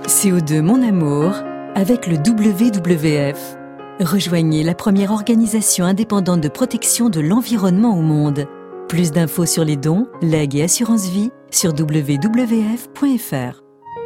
CO2 Mon Amour avec le WWF. Rejoignez la première organisation indépendante de protection de l'environnement au monde. Plus d'infos sur les dons, legs et assurance vie sur wwf.fr.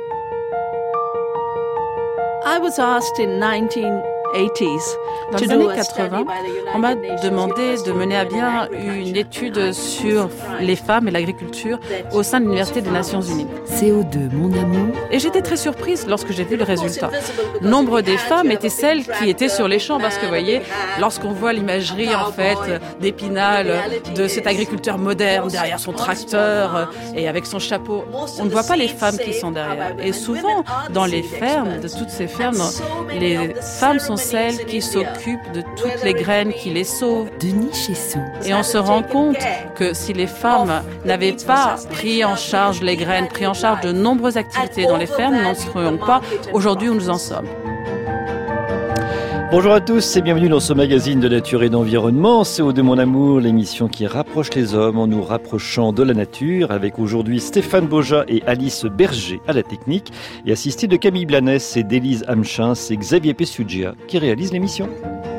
I was asked in 1980s Dans les années 80, on m'a demandé de mener à bien une étude sur les femmes et l'agriculture au sein de l'Université des Nations Unies. CO2 Mon Amour. Et j'étais très surprise lorsque j'ai vu le résultat. Nombre des femmes étaient celles qui étaient sur les champs parce que, vous voyez, lorsqu'on voit l'imagerie, en fait, d'Épinal, de cet agriculteur moderne derrière son tracteur et avec son chapeau, on ne voit pas les femmes qui sont derrière. Et souvent, dans les fermes, de toutes ces fermes, les femmes sont celles qui s'occupent de toutes les graines, qui les sauvent. Denis Chessou. Et on se rend compte que si les femmes n'avaient pas pris en charge les graines, pris en charge de nombreuses activités dans les fermes, nous n'en serions pas aujourd'hui où nous en sommes. Bonjour à tous et bienvenue dans ce magazine de nature et d'environnement, CO2 Mon Amour, l'émission qui rapproche les hommes en nous rapprochant de la nature, avec aujourd'hui Stéphane Boja et Alice Berger à la technique, et assisté de Camille Blanès et d'Élise Amchins et Xavier Pessugia qui réalisent l'émission.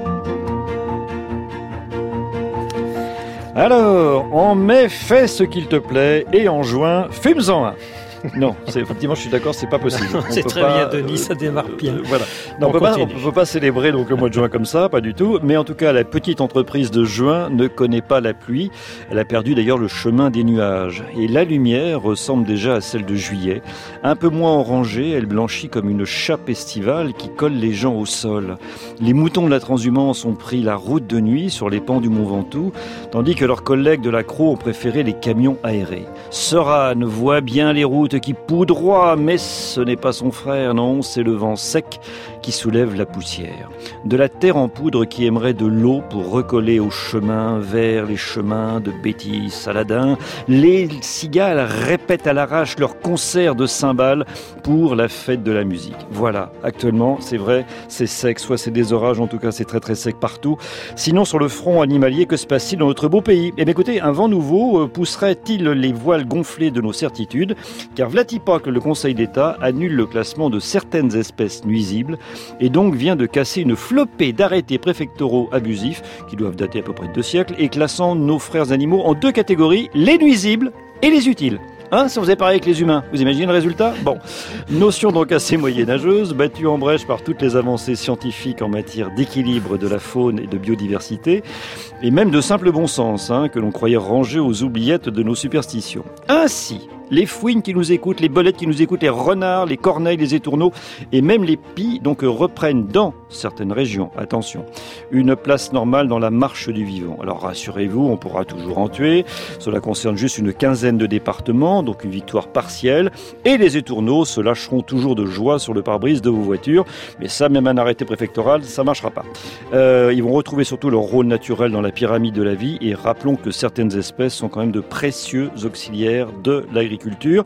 Alors, en mai, fais ce qu'il te plaît, et en juin, fume-en un. Non, effectivement, je suis d'accord, c'est pas possible. C'est très bien, Denis, ça démarre bien. Voilà. Non, on peut pas célébrer donc le mois de juin comme ça, pas du tout. Mais en tout cas, la petite entreprise de juin ne connaît pas la pluie. Elle a perdu d'ailleurs le chemin des nuages. Et la lumière ressemble déjà à celle de juillet. Un peu moins orangée, elle blanchit comme une chape estivale qui colle les gens au sol. Les moutons de la transhumance ont pris la route de nuit sur les pans du Mont Ventoux, tandis que leurs collègues de la Crau ont préféré les camions aérés. Sorane voit bien les routes qui poudroie, mais ce n'est pas son frère, non, c'est le vent sec qui soulève la poussière. De la terre en poudre qui aimerait de l'eau pour recoller au chemin, vers les chemins de Bétis, Saladin. Les cigales répètent à l'arrache leur concert de cymbales pour la fête de la musique. Voilà, actuellement, c'est vrai, c'est sec, soit c'est des orages, en tout cas c'est très très sec partout. Sinon, sur le front animalier, que se passe-t-il dans notre beau pays ? Eh bien écoutez, un vent nouveau pousserait-il les voiles gonflées de nos certitudes ? Car v'là-t-il pas que le Conseil d'État annule le classement de certaines espèces nuisibles et donc vient de casser une flopée d'arrêtés préfectoraux abusifs qui doivent dater à peu près de 2 siècles et classant nos frères animaux en 2 catégories, les nuisibles et les utiles. Si on faisait pareil avec les humains, vous imaginez le résultat ? Bon, notion donc assez moyenâgeuse, battue en brèche par toutes les avancées scientifiques en matière d'équilibre de la faune et de biodiversité, et même de simple bon sens, que l'on croyait ranger aux oubliettes de nos superstitions. Ainsi, les fouines qui nous écoutent, les belettes qui nous écoutent, les renards, les corneilles, les étourneaux et même les pies donc reprennent dans certaines régions, attention, une place normale dans la marche du vivant. Alors rassurez-vous, on pourra toujours en tuer, cela concerne juste une quinzaine de départements, donc une victoire partielle, et les étourneaux se lâcheront toujours de joie sur le pare-brise de vos voitures, mais ça, même un arrêté préfectoral, ça marchera pas. Ils vont retrouver surtout leur rôle naturel dans la pyramide de la vie, et rappelons que certaines espèces sont quand même de précieux auxiliaires de l'agriculture.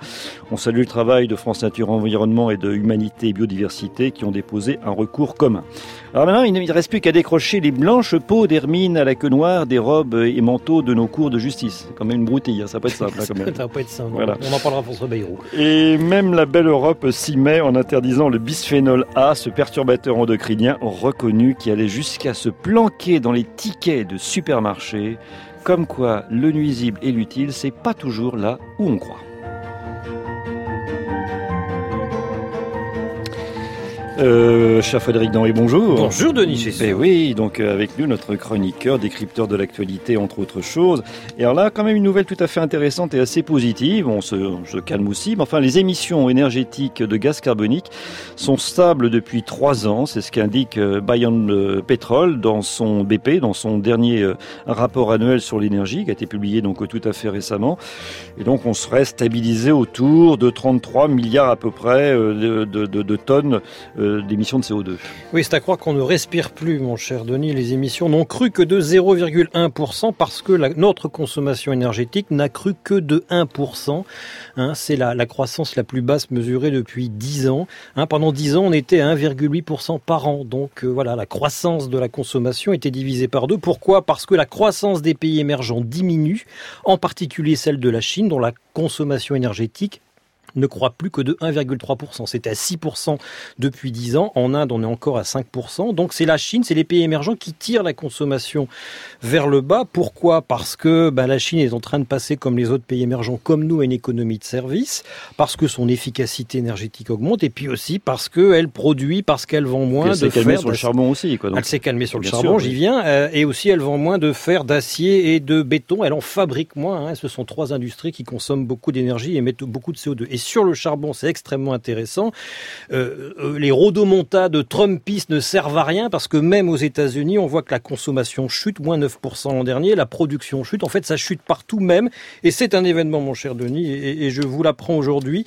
On salue le travail de France Nature Environnement et de Humanité et Biodiversité qui ont déposé un recours commun. Alors maintenant, il ne reste plus qu'à décrocher les blanches peaux d'hermine à la queue noire des robes et manteaux de nos cours de justice. C'est quand même une broutille, ça va pas être simple quand même. Ça va pas être simple, voilà. On en parlera François Bayrou. Et même la belle Europe s'y met en interdisant le bisphénol A, ce perturbateur endocrinien reconnu qui allait jusqu'à se planquer dans les tickets de supermarchés. Comme quoi, le nuisible et l'utile, c'est pas toujours là où on croit. Cher Frédéric Denry, bonjour. Bonjour Denis Chessou. Ben oui, donc avec nous notre chroniqueur, décrypteur de l'actualité entre autres choses. Et alors là, quand même une nouvelle tout à fait intéressante et assez positive. On se calme aussi, mais enfin les émissions énergétiques de gaz carbonique sont stables depuis 3 ans. C'est ce qu'indique Bayern Petrol dans son BP, dans son dernier rapport annuel sur l'énergie qui a été publié donc tout à fait récemment. Et donc on serait stabilisé autour de 33 milliards à peu près de tonnes d'émissions de CO2. Oui, c'est à croire qu'on ne respire plus, mon cher Denis. Les émissions n'ont cru que de 0,1% parce que notre consommation énergétique n'a cru que de 1%. C'est la croissance la plus basse mesurée depuis 10 ans. Pendant 10 ans, on était à 1,8% par an. Donc voilà, la croissance de la consommation était divisée par 2. Pourquoi ? Parce que la croissance des pays émergents diminue, en particulier celle de la Chine, dont la consommation énergétique ne croît plus que de 1,3%. C'était à 6% depuis 10 ans. En Inde, on est encore à 5%. Donc c'est la Chine, c'est les pays émergents qui tirent la consommation vers le bas. Pourquoi ? Parce que la Chine est en train de passer, comme les autres pays émergents, comme nous, à une économie de service, parce que son efficacité énergétique augmente, et puis aussi parce qu'elle produit, parce qu'elle vend moins de fer. Elle s'est calmée sur le charbon aussi. Elle s'est calmée sur le charbon, j'y viens. Et aussi, elle vend moins de fer, d'acier et de béton. Elle en fabrique moins. Ce sont 3 industries qui consomment beaucoup d'énergie et émettent beaucoup de CO2. Et sur le charbon, c'est extrêmement intéressant. Les rodomontades trumpistes ne servent à rien parce que même aux États-Unis, on voit que la consommation chute, moins 9% l'an dernier, la production chute. En fait, ça chute partout même. Et c'est un événement, mon cher Denis, et je vous l'apprends aujourd'hui.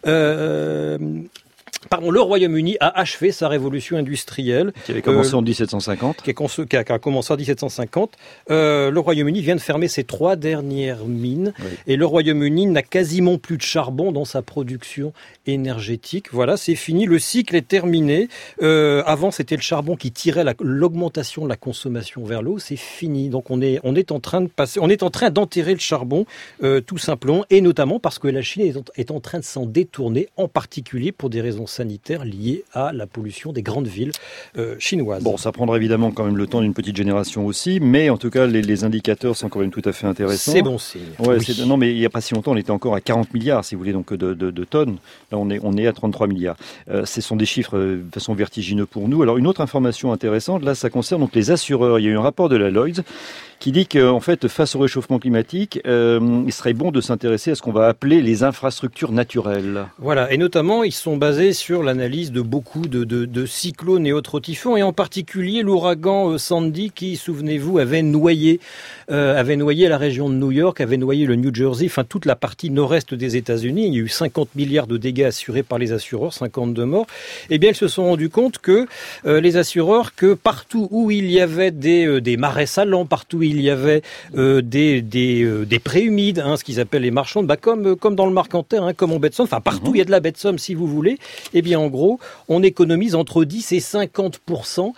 Le Royaume-Uni a achevé sa révolution industrielle. Qui avait commencé en 1750. Qui a commencé en 1750. Le Royaume-Uni vient de fermer ses 3 dernières mines. Oui. Et le Royaume-Uni n'a quasiment plus de charbon dans sa production énergétique. Voilà, c'est fini. Le cycle est terminé. Avant, c'était le charbon qui tirait l'augmentation de la consommation vers le haut. C'est fini. Donc, on est en train d'enterrer le charbon, tout simplement. Et notamment parce que la Chine est en train de s'en détourner, en particulier pour des raisons sanitaires liées à la pollution des grandes villes chinoises. Bon, ça prendra évidemment quand même le temps d'une petite génération aussi, mais en tout cas, les indicateurs sont quand même tout à fait intéressants. C'est bon signe. Ouais, oui. Non, mais il n'y a pas si longtemps, on était encore à 40 milliards, si vous voulez, donc de tonnes. Là, on est à 33 milliards. Ce sont des chiffres de façon vertigineux pour nous. Alors, une autre information intéressante, là, ça concerne donc les assureurs. Il y a eu un rapport de la Lloyds qui dit qu'en fait, face au réchauffement climatique, il serait bon de s'intéresser à ce qu'on va appeler les infrastructures naturelles. Voilà, et notamment, ils sont basés sur l'analyse de beaucoup de cyclones et autres typhons, et en particulier l'ouragan Sandy qui, souvenez-vous, avait noyé la région de New York, avait noyé le New Jersey, enfin toute la partie nord-est des États-Unis. Il y a eu 50 milliards de dégâts assurés par les assureurs, 52 morts. Eh bien, ils se sont rendus compte que les assureurs, que partout où il y avait des marais salants, partout où il y avait des prés humides, ce qu'ils appellent les marchands, comme dans le Marcanterre, comme en baie de Somme, enfin partout où il y a de la baie de Somme, si vous voulez, eh bien en gros, on économise entre 10 et 50%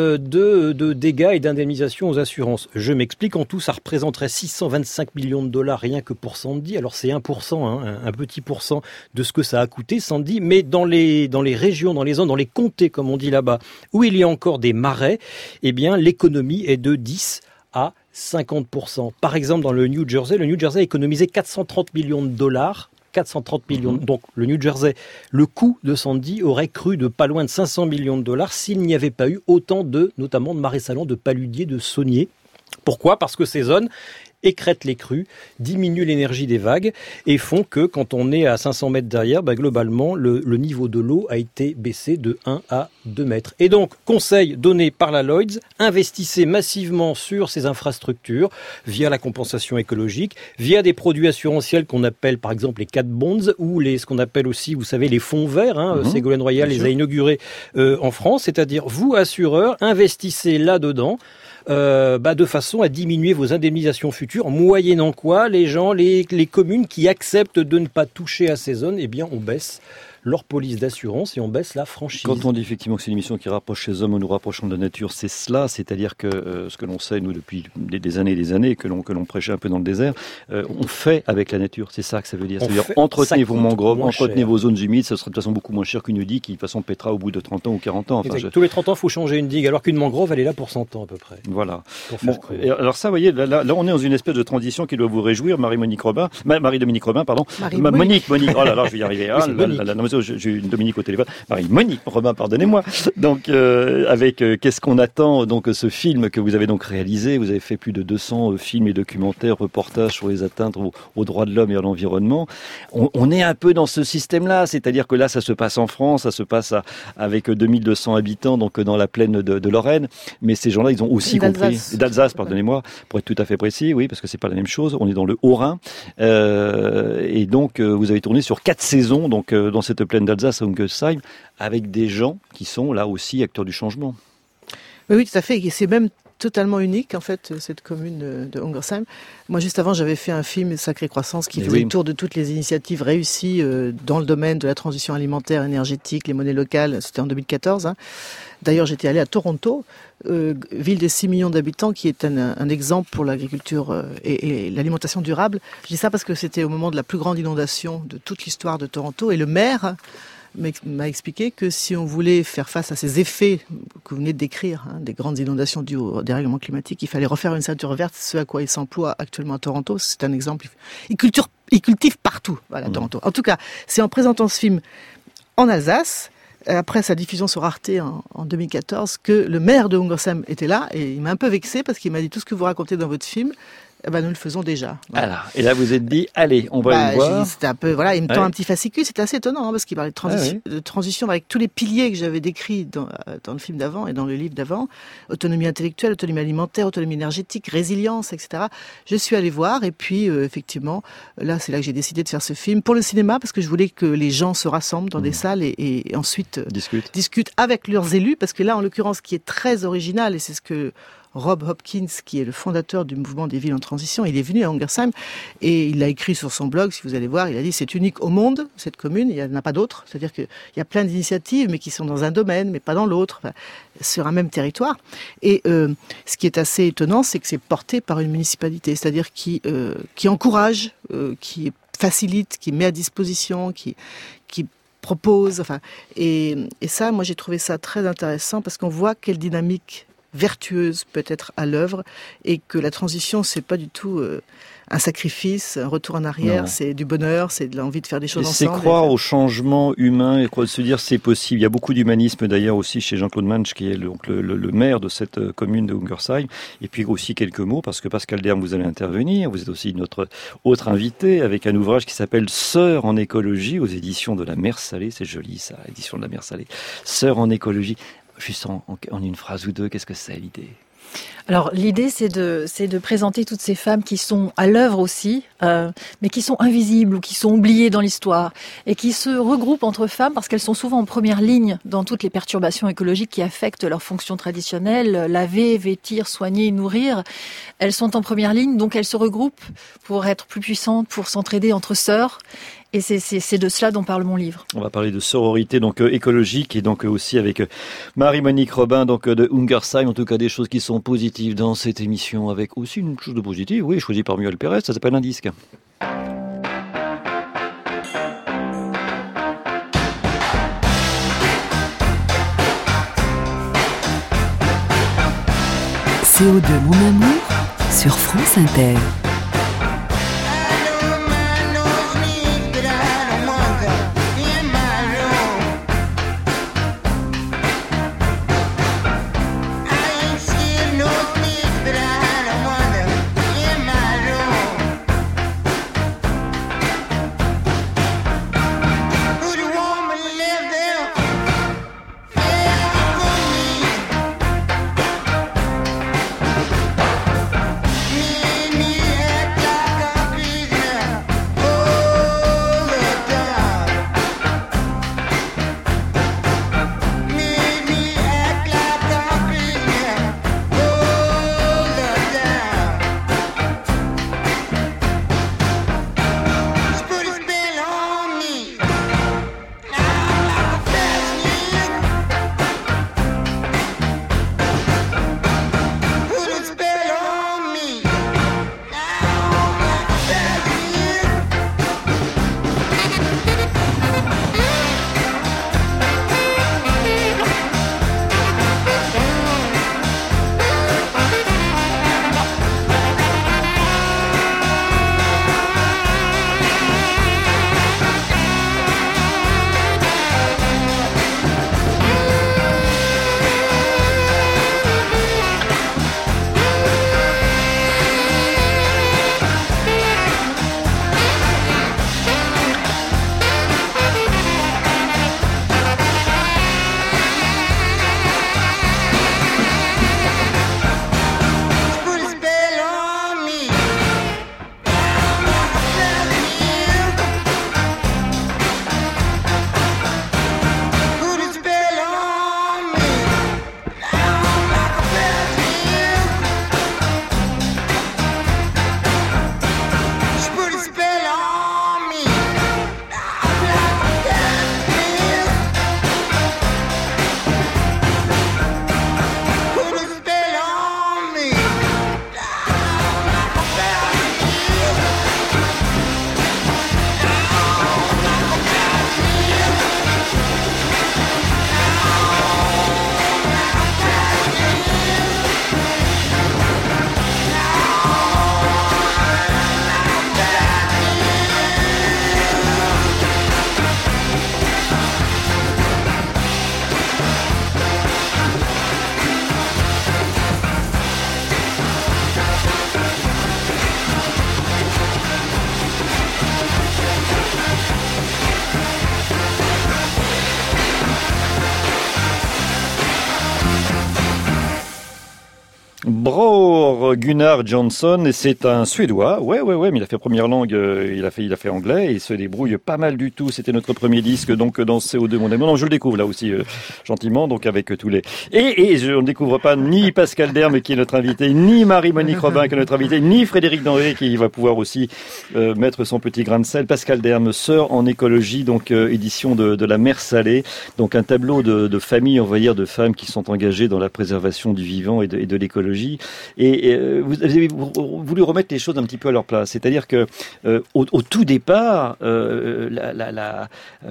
de dégâts et d'indemnisation aux assurances. Je m'explique, en tout, ça représenterait 625 millions de dollars rien que pour Sandy. Alors c'est 1%, un petit pourcent de ce que ça a coûté, Sandy, mais dans les régions, dans les zones, dans les comtés, comme on dit là-bas, où il y a encore des marais, eh bien l'économie est de 10 à 50%. Par exemple, dans le New Jersey a économisé 430 millions de dollars. 430 millions. Donc, le New Jersey, le coût de Sandy aurait cru de pas loin de 500 millions de dollars s'il n'y avait pas eu autant notamment de marais salants, de paludiers, de sauniers. Pourquoi ? Parce que ces zones écrètent les crues, diminuent l'énergie des vagues et font que quand on est à 500 mètres derrière, globalement, le niveau de l'eau a été baissé de 1 à 2 mètres. Et donc, conseil donné par la Lloyds, investissez massivement sur ces infrastructures via la compensation écologique, via des produits assurantiels qu'on appelle par exemple les cat bonds ou ce qu'on appelle aussi, vous savez, les fonds verts. Ségolène Royal les a inaugurés en France, c'est-à-dire vous, assureurs, investissez là-dedans de façon à diminuer vos indemnisations futures, moyennant quoi les communes qui acceptent de ne pas toucher à ces zones, eh bien on baisse leur police d'assurance et on baisse la franchise. Quand on dit effectivement que c'est une émission qui rapproche les hommes ou nous rapprochons de la nature, c'est cela, c'est-à-dire que ce que l'on sait, nous, depuis des années et des années, que l'on prêchait un peu dans le désert, on fait avec la nature, c'est ça que ça veut dire. C'est-à-dire entretenez vos mangroves, entretenez vos zones humides, ça sera de toute façon beaucoup moins cher qu'une digue qui de toute façon pètera au bout de 30 ans ou 40 ans. Enfin, Tous les 30 ans, il faut changer une digue, alors qu'une mangrove, elle est là pour 100 ans à peu près. Voilà. Alors ça, vous voyez, là, on est dans une espèce de transition qui doit vous réjouir, Marie-Dominique Robin, pardon. Monique, oh là là, je vais y arriver. J'ai une Dominique au téléphone. Marie-Monique Robin, pardonnez-moi. Donc, avec qu'est-ce qu'on attend, donc ce film que vous avez donc réalisé, vous avez fait plus de 200 films et documentaires, reportages sur les atteintes aux droits de l'homme et à l'environnement. On est un peu dans ce système-là, c'est-à-dire que là, ça se passe en France, ça se passe avec 2200 habitants, donc dans la plaine de Lorraine. Mais ces gens-là, ils ont aussi compris. D'Alsace, pardonnez-moi, pour être tout à fait précis, oui, parce que c'est pas la même chose. On est dans le Haut-Rhin. Et donc, vous avez tourné sur 4 saisons, donc dans cette plaine d'Alsace, à Ungesheim, avec des gens qui sont là aussi acteurs du changement. Oui, tout à fait. Et c'est même totalement unique, en fait, cette commune de Ungersheim. Moi, juste avant, j'avais fait un film, Sacrée Croissance, qui faisait le tour de toutes les initiatives réussies dans le domaine de la transition alimentaire, énergétique, les monnaies locales. C'était en 2014. Hein. D'ailleurs, j'étais allé à Toronto, ville de 6 millions d'habitants, qui est un exemple pour l'agriculture et l'alimentation durable. Je dis ça parce que c'était au moment de la plus grande inondation de toute l'histoire de Toronto, et le maire m'a expliqué que si on voulait faire face à ces effets que vous venez de décrire, hein, des grandes inondations dues au dérèglement climatique, il fallait refaire une ceinture verte, ce à quoi il s'emploie actuellement à Toronto. C'est un exemple. Il cultive partout, voilà, Toronto. En tout cas, c'est en présentant ce film en Alsace, après sa diffusion sur Arte en 2014, que le maire de Ungersheim était là, et il m'a un peu vexé parce qu'il m'a dit tout ce que vous racontez dans votre film, nous le faisons déjà. Voilà. Alors, et là, vous êtes dit, allez, on va le voir. C'était un peu, voilà, il me tend un petit fascicule. C'était assez étonnant, hein, parce qu'il parlait de transition avec tous les piliers que j'avais décrits dans le film d'avant et dans le livre d'avant. Autonomie intellectuelle, autonomie alimentaire, autonomie énergétique, résilience, etc. Je suis allée voir, et puis, effectivement, là, c'est là que j'ai décidé de faire ce film pour le cinéma, parce que je voulais que les gens se rassemblent dans des salles et ensuite discutent avec leurs élus, parce que là, en l'occurrence, ce qui est très original, et c'est ce que Rob Hopkins, qui est le fondateur du mouvement des villes en transition, il est venu à Ungersheim et il a écrit sur son blog, si vous allez voir, il a dit c'est unique au monde, cette commune, il n'y en a pas d'autres. C'est-à-dire qu'il y a plein d'initiatives, mais qui sont dans un domaine, mais pas dans l'autre, sur un même territoire. Et ce qui est assez étonnant, c'est que c'est porté par une municipalité, c'est-à-dire qui encourage, qui facilite, qui met à disposition, qui propose. Enfin, et ça, moi j'ai trouvé ça très intéressant parce qu'on voit quelle dynamique vertueuse peut être à l'œuvre, et que la transition, c'est pas du tout un sacrifice, un retour en arrière, c'est du bonheur, c'est de l'envie de faire des choses ensemble. C'est croire au changement humain et se dire c'est possible. Il y a beaucoup d'humanisme d'ailleurs aussi chez Jean-Claude Manche, qui est le maire de cette commune de Ungersheim. Et puis aussi quelques mots, parce que Pascal Derme, vous allez intervenir. Vous êtes aussi notre autre invité avec un ouvrage qui s'appelle Sœurs en écologie aux éditions de la Mer Salée. C'est joli ça, édition de la Mer Salée. Sœurs en écologie. Juste en une phrase ou deux, qu'est-ce que c'est l'idée ? Alors l'idée c'est de présenter toutes ces femmes qui sont à l'œuvre aussi, mais qui sont invisibles ou qui sont oubliées dans l'histoire et qui se regroupent entre femmes parce qu'elles sont souvent en première ligne dans toutes les perturbations écologiques qui affectent leurs fonctions traditionnelles, laver, vêtir, soigner, nourrir. Elles sont en première ligne, donc elles se regroupent pour être plus puissantes, pour s'entraider entre sœurs. Et c'est de cela dont parle mon livre. On va parler de sororité donc écologique et donc aussi avec Marie-Monique Robin donc de Ungersheim, en tout cas des choses qui sont positives dans cette émission, avec aussi une chose de positive, oui, choisie par Muriel Pérez, ça s'appelle un disque. CO2 Mon Amour sur France Inter. Me Bror Gunnar Jansson, c'est un Suédois. Ouais, mais il a fait première langue, il a fait anglais, et il se débrouille pas mal du tout. C'était notre premier disque, donc, dans CO2 Mon Amour. Non, je le découvre là aussi, gentiment, donc avec tous les... Et je ne découvre pas ni Pascal Derme, qui est notre invité, ni Marie-Monique Robin, qui est notre invité, ni Frédéric Denré, qui va pouvoir aussi mettre son petit grain de sel. Pascal Derme, Sœurs en écologie, donc édition de La Mer Salée, donc un tableau de famille, on va dire, de femmes qui sont engagées dans la préservation du vivant et de l'écologie. Et vous avez voulu remettre les choses un petit peu à leur place. C'est-à-dire que au tout départ, la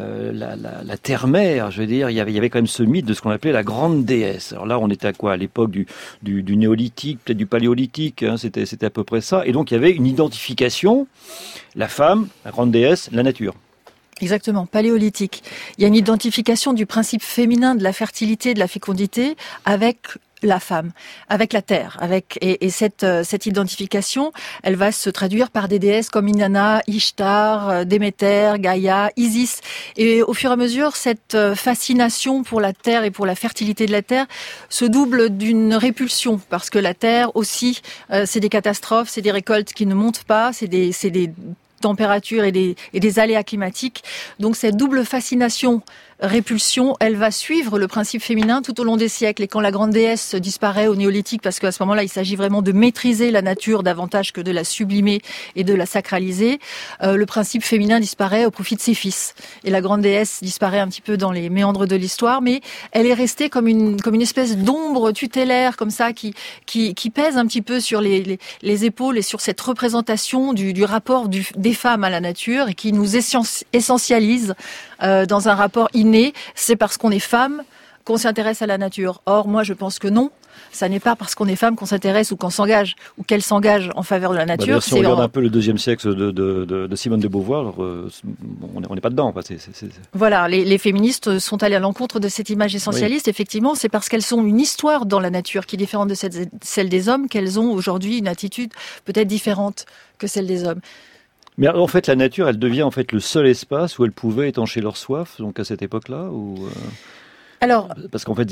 terre-mère, je veux dire, il y avait quand même ce mythe de ce qu'on appelait la grande déesse. Alors là, on était à quoi? À l'époque du néolithique, peut-être du paléolithique, hein, c'était à peu près ça. Et donc, il y avait une identification, la femme, la grande déesse, la nature. Exactement, paléolithique. Il y a une identification du principe féminin de la fertilité, de la fécondité avec la femme, avec la terre, et cette identification, elle va se traduire par des déesses comme Inanna, Ishtar, Déméter, Gaïa, Isis. Et au fur et à mesure, cette fascination pour la terre et pour la fertilité de la terre se double d'une répulsion, parce que la terre aussi, c'est des catastrophes, c'est des récoltes qui ne montent pas, c'est des températures et des aléas climatiques. Donc cette double fascination, répulsion, elle va suivre le principe féminin tout au long des siècles. Et quand la grande déesse disparaît au néolithique, parce qu'à ce moment-là, il s'agit vraiment de maîtriser la nature davantage que de la sublimer et de la sacraliser, le principe féminin disparaît au profit de ses fils. Et la grande déesse disparaît un petit peu dans les méandres de l'histoire, mais elle est restée comme une espèce d'ombre tutélaire, comme ça, qui pèse un petit peu sur les épaules et sur cette représentation du rapport des femmes à la nature, et qui nous essentialise dans un rapport inné. C'est parce qu'on est femme qu'on s'intéresse à la nature. Or, moi, je pense que non. Ça n'est pas parce qu'on est femme qu'on s'intéresse ou qu'on s'engage ou qu'elle s'engage en faveur de la nature. Si on regarde un peu le deuxième siècle de Simone de Beauvoir, on n'est pas dedans. Voilà, les féministes sont allées à l'encontre de cette image essentialiste. Oui. Effectivement, c'est parce qu'elles ont une histoire dans la nature qui est différente de celle des hommes qu'elles ont aujourd'hui une attitude peut-être différente que celle des hommes. Mais en fait, la nature, elle devient en fait le seul espace où elles pouvaient étancher leur soif, donc à cette époque-là, ou Alors, parce qu'en fait,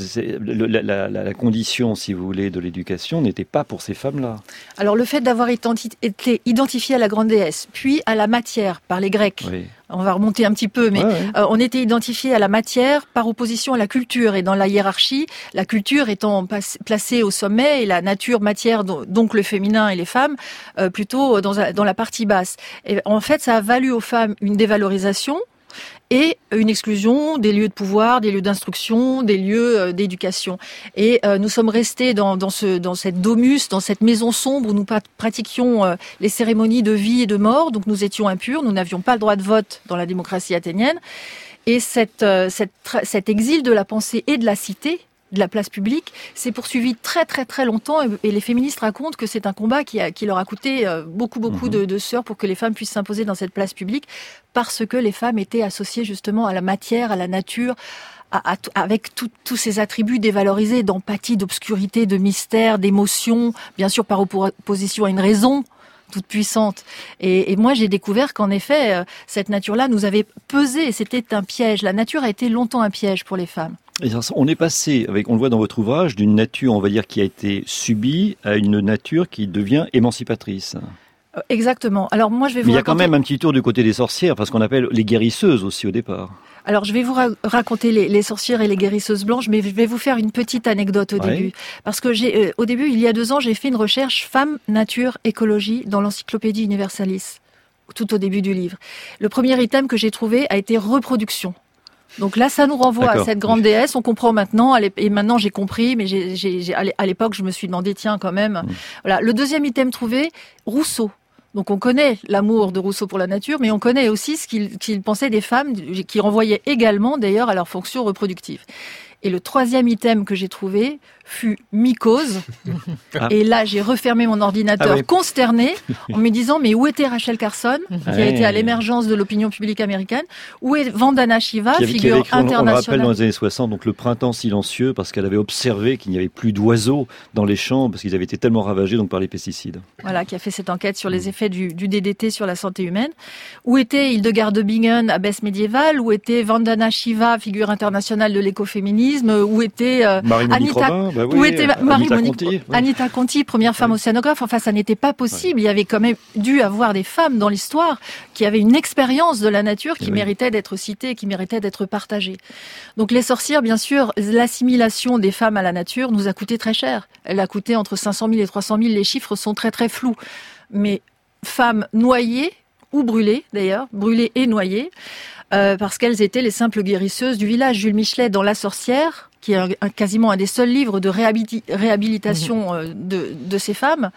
la condition, si vous voulez, de l'éducation n'était pas pour ces femmes-là. Alors, le fait d'avoir été identifié à la grande déesse, puis à la matière par les Grecs. Oui. On va remonter un petit peu, mais on était identifié à la matière par opposition à la culture. Et dans la hiérarchie, la culture étant placée au sommet et la nature, matière, donc le féminin et les femmes, plutôt dans la partie basse. Et en fait, ça a valu aux femmes une dévalorisation et une exclusion des lieux de pouvoir, des lieux d'instruction, des lieux d'éducation. Et nous sommes restés dans cette domus, dans cette maison sombre où nous pratiquions les cérémonies de vie et de mort. Donc nous étions impurs, nous n'avions pas le droit de vote dans la démocratie athénienne. Et cet exil de la pensée et de la cité, de la place publique, s'est poursuivi très très très longtemps, et les féministes racontent que c'est un combat qui leur a coûté beaucoup de sueur pour que les femmes puissent s'imposer dans cette place publique, parce que les femmes étaient associées justement à la matière, à la nature, avec tous ces attributs dévalorisés d'empathie, d'obscurité, de mystère, d'émotion, bien sûr par opposition à une raison toute puissante. Et moi, j'ai découvert qu'en effet, cette nature-là nous avait pesé, c'était un piège. La nature a été longtemps un piège pour les femmes. On est passé, on le voit dans votre ouvrage, d'une nature, on va dire, qui a été subie à une nature qui devient émancipatrice. Exactement. Alors moi, je vais vous Mais il y a quand même un petit tour du côté des sorcières, parce qu'on appelle les guérisseuses aussi au départ. Alors, je vais vous raconter les sorcières et les guérisseuses blanches, mais je vais vous faire une petite anecdote au début. Parce que au début, il y a 2 ans, j'ai fait une recherche Femmes, Nature, Écologie dans l'Encyclopédie Universalis, tout au début du livre. Le premier item que j'ai trouvé a été reproduction. Donc là, ça nous renvoie à cette grande déesse. On comprend maintenant, et maintenant j'ai compris, mais à l'époque, je me suis demandé, tiens, quand même. Voilà. Le deuxième item trouvé, Rousseau. Donc on connaît l'amour de Rousseau pour la nature, mais on connaît aussi ce qu'il pensait des femmes, qui renvoyait également d'ailleurs à leur fonction reproductive. Et le troisième item que j'ai trouvé fut mycose. Et là, j'ai refermé mon ordinateur consterné en me disant, mais où était Rachel Carson, qui a été à l'émergence de l'opinion publique américaine? Où est Vandana Shiva, figure internationale? On rappelle dans les années 60, donc le printemps silencieux, parce qu'elle avait observé qu'il n'y avait plus d'oiseaux dans les champs, parce qu'ils avaient été tellement ravagés donc, par les pesticides. Voilà, qui a fait cette enquête sur les effets du DDT sur la santé humaine. Où était Hildegard de Bingen, abbesse médiévale? Où était Vandana Shiva, figure internationale de l'écoféminisme? féminisme, où était Anita Conti, première femme océanographe. Enfin, ça n'était pas possible. Il y avait quand même dû avoir des femmes dans l'histoire qui avaient une expérience de la nature qui méritait d'être citée, qui méritait d'être partagée. Donc les sorcières, bien sûr, l'assimilation des femmes à la nature nous a coûté très cher. Elle a coûté entre 500 000 et 300 000. Les chiffres sont très très flous. Mais femmes noyées ou brûlées, d'ailleurs, brûlées et noyées, parce qu'elles étaient les simples guérisseuses du village. Jules Michelet, dans La Sorcière, qui est quasiment un des seuls livres de réhabilitation de ces femmes,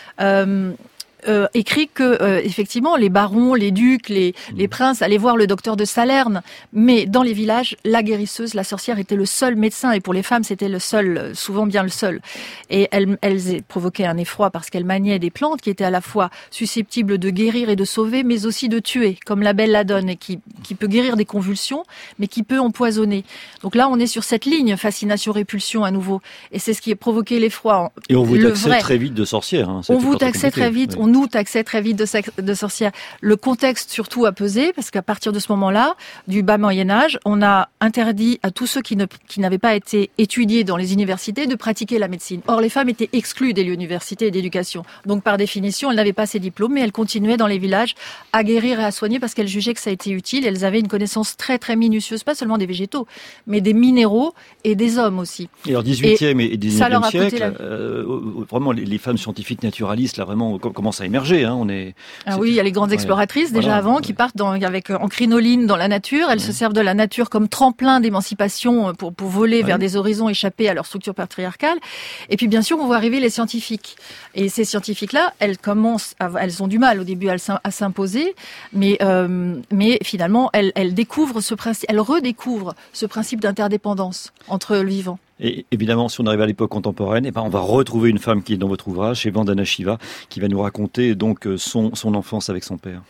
écrit que effectivement les barons, les ducs, les princes allaient voir le docteur de Salerne, mais dans les villages, la guérisseuse, la sorcière était le seul médecin, et pour les femmes c'était le seul, souvent bien le seul. Et elles provoquaient un effroi parce qu'elles maniaient des plantes qui étaient à la fois susceptibles de guérir et de sauver, mais aussi de tuer, comme la belladone, qui peut guérir des convulsions, mais qui peut empoisonner. Donc là, on est sur cette ligne fascination-répulsion à nouveau, et c'est ce qui a provoqué l'effroi. Et on vous taxait très vite de sorcière. Hein, on vous taxait très vite. Oui. On nous taxait très vite de sorcières. Le contexte surtout a pesé, parce qu'à partir de ce moment-là, du bas Moyen-Âge, on a interdit à tous ceux qui n'avaient pas été étudiés dans les universités de pratiquer la médecine. Or, les femmes étaient exclues des universités et d'éducation. Donc, par définition, elles n'avaient pas ces diplômes, mais elles continuaient dans les villages à guérir et à soigner parce qu'elles jugeaient que ça a été utile. Elles avaient une connaissance très, très minutieuse, pas seulement des végétaux, mais des minéraux et des hommes aussi. Et alors, 18e et 19e siècle, vraiment, les femmes scientifiques naturalistes, là, vraiment, commencent à émerger. Hein. Oui, il y a les grandes exploratrices déjà avant qui partent en crinoline dans la nature. Elles se servent de la nature comme tremplin d'émancipation pour voler vers des horizons échappés à leur structure patriarcale. Et puis bien sûr, on voit arriver les scientifiques. Et ces scientifiques-là, elles ont du mal au début à s'imposer, mais finalement, elles redécouvrent ce principe d'interdépendance entre le vivant. Et évidemment, si on arrive à l'époque contemporaine, on va retrouver une femme qui est dans votre ouvrage, chez Vandana Shiva, qui va nous raconter donc son enfance avec son père.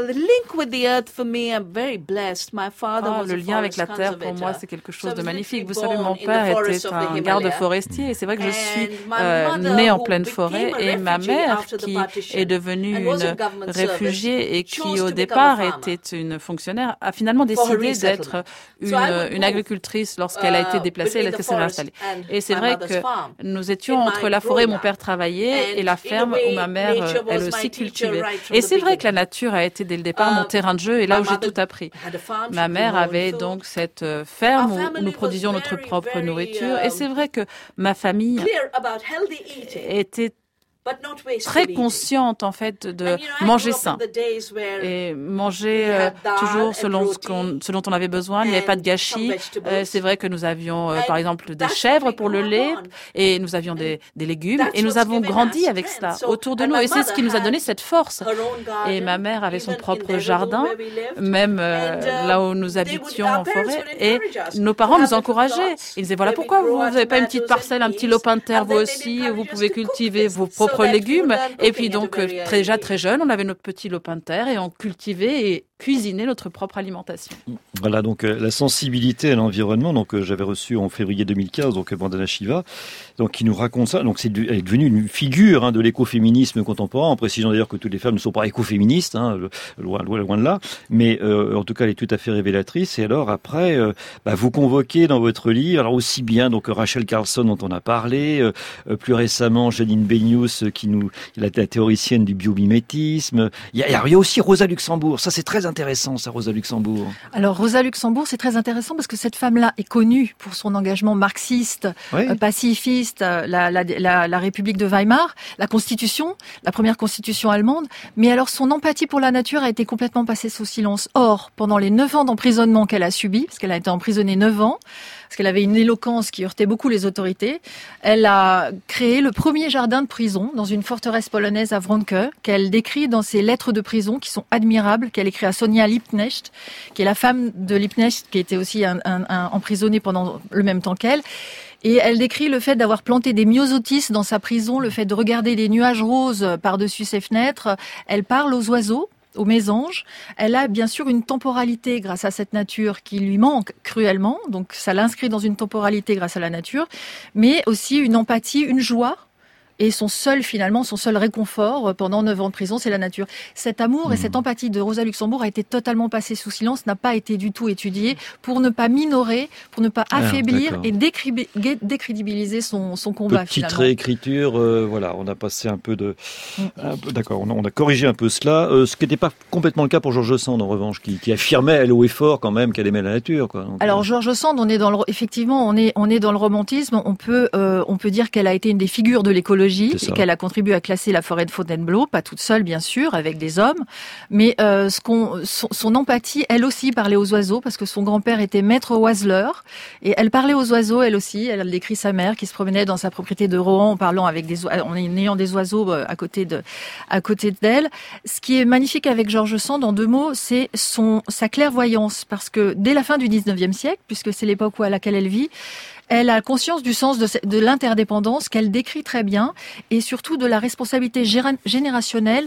Le lien avec la terre, pour moi, c'est quelque chose de magnifique. Vous savez, mon père était un garde forestier et c'est vrai que je suis née en pleine forêt, et ma mère, qui est devenue une réfugiée et qui, au départ, était une fonctionnaire, a finalement décidé d'être une agricultrice lorsqu'elle a été déplacée, elle s'est installée. Et c'est vrai que nous étions entre la forêt où mon père travaillait et la ferme où ma mère, elle aussi, cultivait. Et c'est vrai que la nature a été dès le départ mon terrain de jeu, et là où j'ai tout appris. Ma mère avait donc cette ferme où nous produisions notre propre nourriture, et c'est vrai que ma famille était très consciente en fait de manger sain et manger toujours selon ce dont on avait besoin. Il n'y avait pas de gâchis. C'est vrai que nous avions par exemple des chèvres pour le lait, et nous avions des légumes, et nous avons grandi avec cela autour de nous, et c'est ce qui nous a donné cette force. Et ma mère avait son propre jardin, même là où nous habitions en forêt, et nos parents nous encourageaient. Ils disaient voilà pourquoi vous n'avez pas une petite parcelle, un petit lopin de terre vous aussi, où vous pouvez cultiver vos propres légumes. Et puis donc déjà très jeune, on avait notre petit lopin de terre et on cultivait et cuisiner notre propre alimentation. Voilà, donc la sensibilité à l'environnement. Donc j'avais reçu en février 2015 donc Vandana Shiva, donc qui nous raconte ça. Donc elle est devenue une figure de l'écoféminisme contemporain, en précisant d'ailleurs que toutes les femmes ne sont pas écoféministes, loin de là. Mais en tout cas, elle est tout à fait révélatrice. Et alors après, vous convoquez dans votre livre, alors aussi bien donc Rachel Carlson dont on a parlé, plus récemment Janine Benyus la théoricienne du biomimétisme. Il y a aussi Rosa Luxembourg. Ça c'est très intéressant, ça, Rosa Luxembourg. Alors, Rosa Luxembourg, c'est très intéressant parce que cette femme-là est connue pour son engagement marxiste, pacifiste, la République de Weimar, la Constitution, la première Constitution allemande. Mais alors, son empathie pour la nature a été complètement passée sous silence. Or, pendant les 9 ans d'emprisonnement qu'elle a subi, parce qu'elle a été emprisonnée 9 ans, parce qu'elle avait une éloquence qui heurtait beaucoup les autorités, elle a créé le premier jardin de prison dans une forteresse polonaise à Wronke, qu'elle décrit dans ses lettres de prison qui sont admirables, qu'elle écrit à Sonia Liebknecht, qui est la femme de Liebknecht, qui était aussi emprisonnée pendant le même temps qu'elle. Et elle décrit le fait d'avoir planté des myosotis dans sa prison, le fait de regarder des nuages roses par-dessus ses fenêtres. Elle parle aux oiseaux, aux mésanges. Elle a bien sûr une temporalité grâce à cette nature qui lui manque cruellement, donc ça l'inscrit dans une temporalité grâce à la nature, mais aussi une empathie, une joie Et son seul réconfort pendant 9 ans de prison, c'est la nature. Cet amour et cette empathie de Rosa Luxembourg a été totalement passé sous silence, n'a pas été du tout étudié pour ne pas minorer, pour ne pas affaiblir et décrédibiliser son combat. Petite réécriture, voilà, on a passé un peu de... D'accord, on a corrigé un peu cela. Ce qui n'était pas complètement le cas pour George Sand, en revanche, qui affirmait, elle haut et fort, quand même, qu'elle aimait la nature, quoi. Donc, alors, George Sand, on est dans le romantisme. On peut dire qu'elle a été une des figures de l'écologie et qu'elle a contribué à classer la forêt de Fontainebleau, pas toute seule, bien sûr, avec des hommes, mais son empathie, elle aussi parlait aux oiseaux, parce que son grand-père était maître oiseleur, et elle parlait aux oiseaux, elle aussi. Elle décrit sa mère qui se promenait dans sa propriété de Rohan en ayant des oiseaux à côté d'elle. Ce qui est magnifique avec George Sand, en 2 mots, c'est sa clairvoyance, parce que dès la fin du 19e siècle, puisque c'est l'époque à laquelle elle vit, elle a conscience du sens de l'interdépendance qu'elle décrit très bien, et surtout de la responsabilité générationnelle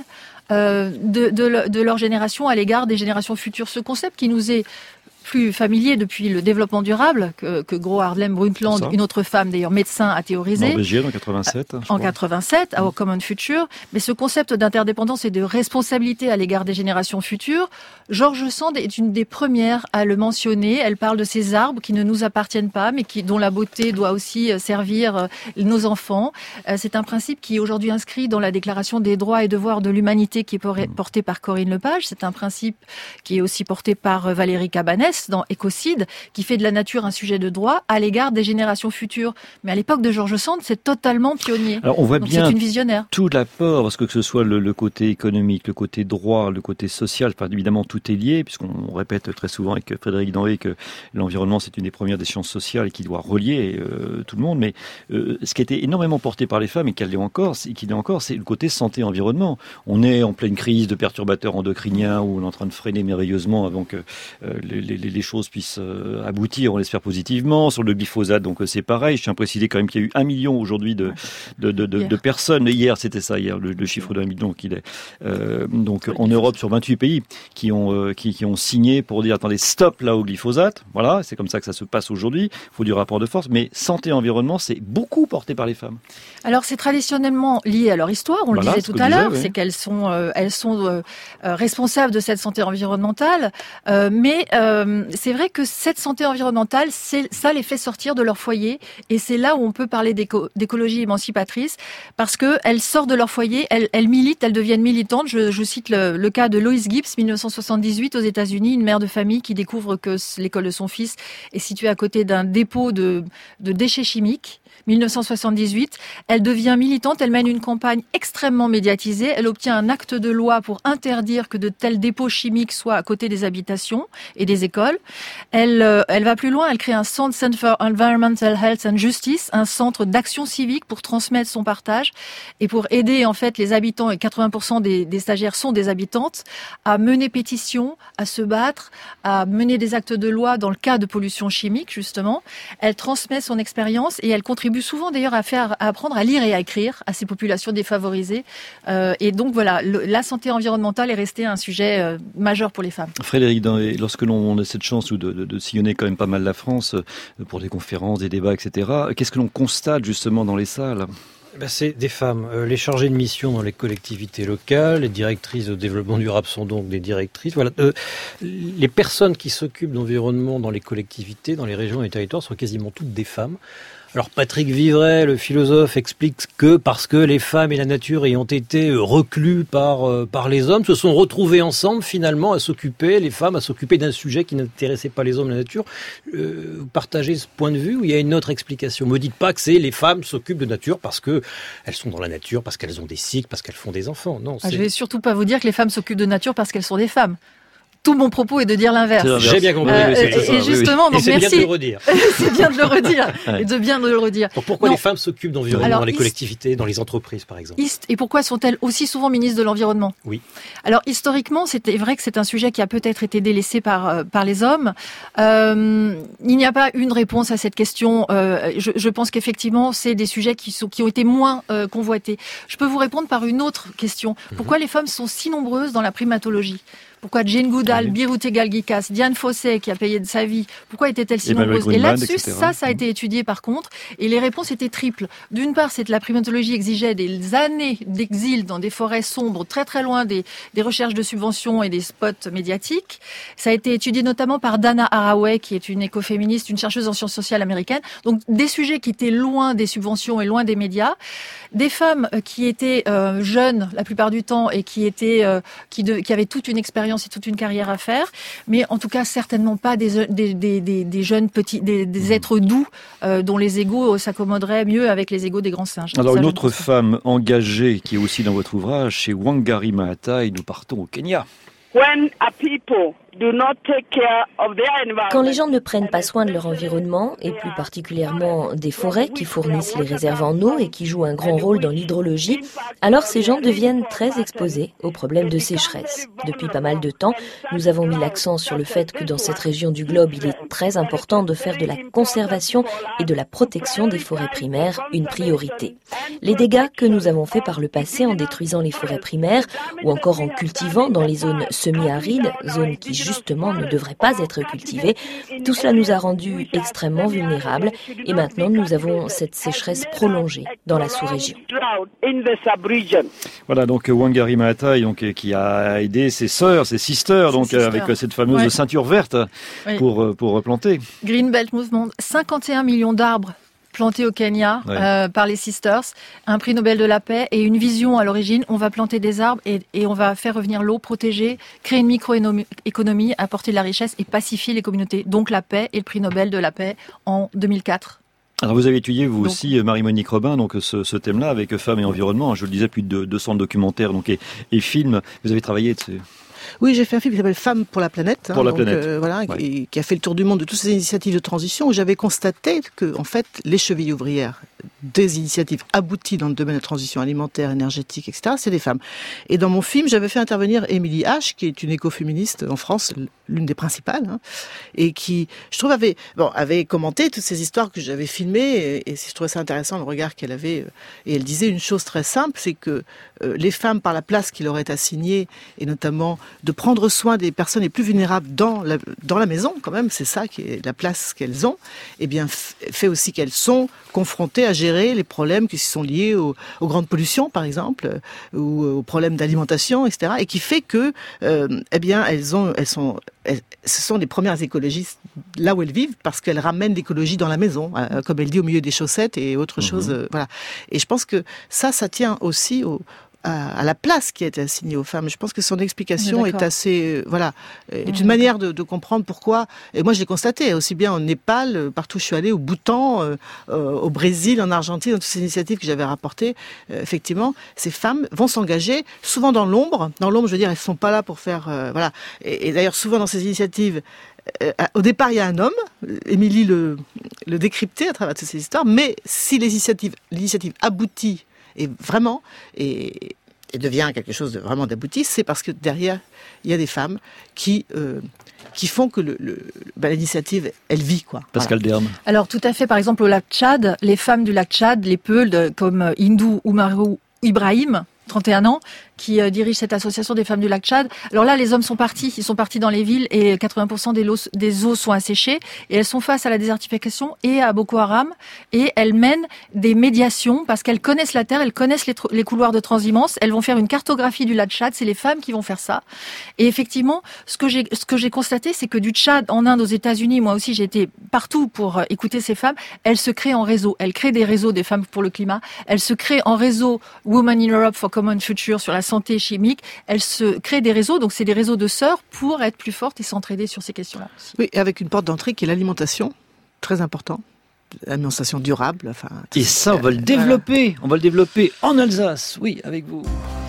de leur génération à l'égard des générations futures. Ce concept qui nous est plus familier depuis le développement durable que Gro Harlem Brundtland, une autre femme d'ailleurs médecin, a théorisé. Norvégienne en 87. En 87, à Our Common Future. Mais ce concept d'interdépendance et de responsabilité à l'égard des générations futures, George Sand est une des premières à le mentionner. Elle parle de ces arbres qui ne nous appartiennent pas, mais dont la beauté doit aussi servir nos enfants. C'est un principe qui est aujourd'hui inscrit dans la Déclaration des droits et devoirs de l'humanité qui est portée par Corinne Lepage. C'est un principe qui est aussi porté par Valérie Cabanès dans Écocide, qui fait de la nature un sujet de droit à l'égard des générations futures. Mais à l'époque de George Sand, c'est totalement pionnier. Alors on voit donc bien c'est une visionnaire. Tout l'apport, parce que ce soit le côté économique, le côté droit, le côté social, enfin, évidemment tout est lié, puisqu'on répète très souvent avec Frédéric Denré que l'environnement c'est une des premières des sciences sociales et qui doit relier tout le monde. Mais ce qui a été énormément porté par les femmes et qui l'est encore, c'est le côté santé-environnement. On est en pleine crise de perturbateurs endocriniens où on est en train de freiner merveilleusement avant que les choses puissent aboutir, on l'espère positivement. Sur le glyphosate, donc c'est pareil. Je tiens à préciser quand même qu'il y a eu 1 million aujourd'hui de personnes. Hier, c'était ça, le chiffre d'1 million qu'il est. Donc en Europe, sur 28 pays qui ont signé pour dire attendez, stop là au glyphosate. Voilà, c'est comme ça que ça se passe aujourd'hui. Il faut du rapport de force. Mais santé et environnement, c'est beaucoup porté par les femmes. Alors c'est traditionnellement lié à leur histoire. On le disait tout à l'heure, c'est qu'elles sont responsables de cette santé environnementale. Mais c'est vrai que cette santé environnementale, ça les fait sortir de leur foyer, et c'est là où on peut parler d'écologie émancipatrice, parce que elles sortent de leur foyer, elles militent, elles deviennent militantes. Je cite le cas de Lois Gibbs, 1978 aux États-Unis, une mère de famille qui découvre que l'école de son fils est située à côté d'un dépôt de déchets chimiques. 1978, elle devient militante, elle mène une campagne extrêmement médiatisée, elle obtient un acte de loi pour interdire que de tels dépôts chimiques soient à côté des habitations et des écoles. Elle va plus loin, elle crée un Center for Environmental Health and Justice, un centre d'action civique pour transmettre son partage et pour aider en fait les habitants, et 80% des stagiaires sont des habitantes, à mener pétition, à se battre, à mener des actes de loi dans le cas de pollution chimique justement. Elle transmet son expérience et elle contribue souvent d'ailleurs à apprendre à lire et à écrire à ces populations défavorisées. Et donc voilà, la santé environnementale est restée un sujet majeur pour les femmes. Frédéric, lorsque l'on a cette chance de sillonner quand même pas mal la France pour des conférences, des débats, etc., qu'est-ce que l'on constate justement dans les salles ? C'est des femmes. Les chargées de mission dans les collectivités locales, les directrices de développement durable sont donc des directrices. Voilà. Les personnes qui s'occupent d'environnement dans les collectivités, dans les régions et les territoires sont quasiment toutes des femmes. Alors Patrick Vivray, le philosophe, explique que parce que les femmes et la nature ayant été reclus par les hommes, se sont retrouvés ensemble finalement les femmes à s'occuper d'un sujet qui n'intéressait pas les hommes, la nature. Partagez ce point de vue ou il y a une autre explication? Me dites pas que c'est les femmes s'occupent de nature parce que elles sont dans la nature, parce qu'elles ont des cycles, parce qu'elles font des enfants. Non. Je vais surtout pas vous dire que les femmes s'occupent de nature parce qu'elles sont des femmes. Tout mon propos est de dire l'inverse. J'ai bien compris. Et justement, donc c'est merci. Bien de le redire. C'est bien de le redire et de bien de le redire. Pourquoi les femmes s'occupent d'environnement dans les collectivités, dans les entreprises, par exemple? Et pourquoi sont-elles aussi souvent ministres de l'environnement? Oui. Alors historiquement, c'était vrai que c'est un sujet qui a peut-être été délaissé par les hommes. Il n'y a pas une réponse à cette question. Je pense qu'effectivement, c'est des sujets qui ont été moins convoités. Je peux vous répondre par une autre question. Pourquoi les femmes sont si nombreuses dans la primatologie? Pourquoi Jane Goodall, Birute Galgikas, Diane Fossey, qui a payé de sa vie, pourquoi étaient-elles si nombreuses? Et là-dessus, ça a été étudié par contre, et les réponses étaient triples. D'une part, c'est que la primatologie exigeait des années d'exil dans des forêts sombres, très très loin des recherches de subventions et des spots médiatiques. Ça a été étudié notamment par Dana Haraway, qui est une écoféministe, une chercheuse en sciences sociales américaine. Donc des sujets qui étaient loin des subventions et loin des médias. Des femmes qui étaient jeunes la plupart du temps et qui avaient toute une expérience et toute une carrière à faire, mais en tout cas certainement pas des jeunes petits, des êtres doux dont les égos s'accommoderaient mieux avec les égos des grands singes. Alors une autre femme engagée qui est aussi dans votre ouvrage, c'est Wangari Maathai. Nous partons au Kenya. Quand les gens ne prennent pas soin de leur environnement, et plus particulièrement des forêts qui fournissent les réserves en eau et qui jouent un grand rôle dans l'hydrologie, alors ces gens deviennent très exposés aux problèmes de sécheresse. Depuis pas mal de temps, nous avons mis l'accent sur le fait que dans cette région du globe, il est très important de faire de la conservation et de la protection des forêts primaires une priorité. Les dégâts que nous avons faits par le passé en détruisant les forêts primaires ou encore en cultivant dans les zones semi-arides, zones qui justement ne devraient pas être cultivées, tout cela nous a rendus extrêmement vulnérables et maintenant nous avons cette sécheresse prolongée dans la sous-région. Voilà donc Wangari Maathai qui a aidé ses sœurs, ses sisters avec cette fameuse ceinture verte pour replanter. Green Belt Movement, 51 millions d'arbres plantés au Kenya par les Sisters, un prix Nobel de la paix et une vision à l'origine. On va planter des arbres et on va faire revenir l'eau, protéger, créer une micro-économie, apporter de la richesse et pacifier les communautés. Donc la paix et le prix Nobel de la paix en 2004. Alors vous avez étudié vous aussi, Marie-Monique Robin, ce thème-là avec femmes et environnement. Je le disais, plus de 200 documentaires et films. Vous avez travaillé dessus. Oui, j'ai fait un film qui s'appelle Femmes pour la planète. Pour la planète. Qui a fait le tour du monde de toutes ces initiatives de transition où j'avais constaté que, en fait, les chevilles ouvrières des initiatives abouties dans le domaine de la transition alimentaire, énergétique, etc., c'est des femmes. Et dans mon film, j'avais fait intervenir Émilie H, qui est une écoféministe en France, l'une des principales, et qui, je trouve, avait commenté toutes ces histoires que j'avais filmées, et je trouvais ça intéressant le regard qu'elle avait. Et elle disait une chose très simple, c'est que les femmes, par la place qui leur est assignée, et notamment de prendre soin des personnes les plus vulnérables dans la maison, quand même, c'est ça qui est la place qu'elles ont, eh bien, fait aussi qu'elles sont confrontées à gérer les problèmes qui sont liés aux grandes pollutions, par exemple, ou aux problèmes d'alimentation, etc. Et qui fait que, eh bien, ce sont les premières écologistes là où elles vivent parce qu'elles ramènent l'écologie dans la maison, comme elle dit, au milieu des chaussettes et autre chose. Voilà. Et je pense que ça tient aussi à la place qui a été assignée aux femmes. Je pense que son explication est assez, est une manière de comprendre pourquoi. Et moi, je l'ai constaté aussi bien en Népal, partout où je suis allée, au Bhoutan, au Brésil, en Argentine, dans toutes ces initiatives que j'avais rapportées. Effectivement, ces femmes vont s'engager souvent dans l'ombre. Dans l'ombre, je veux dire, elles sont pas là pour faire, voilà. Et d'ailleurs, souvent dans ces initiatives, au départ, il y a un homme. Émilie le décryptait à travers toutes ces histoires. Mais si l'initiative aboutit et vraiment, et devient quelque chose de vraiment d'abouti, c'est parce que derrière, il y a des femmes qui font que l'initiative, elle vit, quoi. Pascal Derme. Alors, tout à fait. Par exemple, au lac Tchad, les femmes du lac Tchad, les Peuls, comme Hindou Oumarou Ibrahim, 31 ans, qui dirige cette association des femmes du lac Tchad. Alors là, les hommes sont partis, ils sont partis dans les villes et 80% des eaux sont asséchées et elles sont face à la désertification et à Boko Haram et elles mènent des médiations parce qu'elles connaissent la terre, elles connaissent les couloirs de transhumance, elles vont faire une cartographie du lac Tchad, c'est les femmes qui vont faire ça. Et effectivement, ce que j'ai constaté, c'est que du Tchad en Inde, aux États-Unis, moi aussi j'ai été partout pour écouter ces femmes, elles se créent en réseau, elles créent des réseaux des femmes pour le climat, elles se créent en réseau Women in Europe for Common Future sur la santé chimique, elles se créent des réseaux, donc c'est des réseaux de sœurs pour être plus fortes et s'entraider sur ces questions-là aussi. Oui, avec une porte d'entrée qui est l'alimentation, très important, l'alimentation durable. Enfin, et ça, on va le développer, on va le développer en Alsace, oui, avec vous.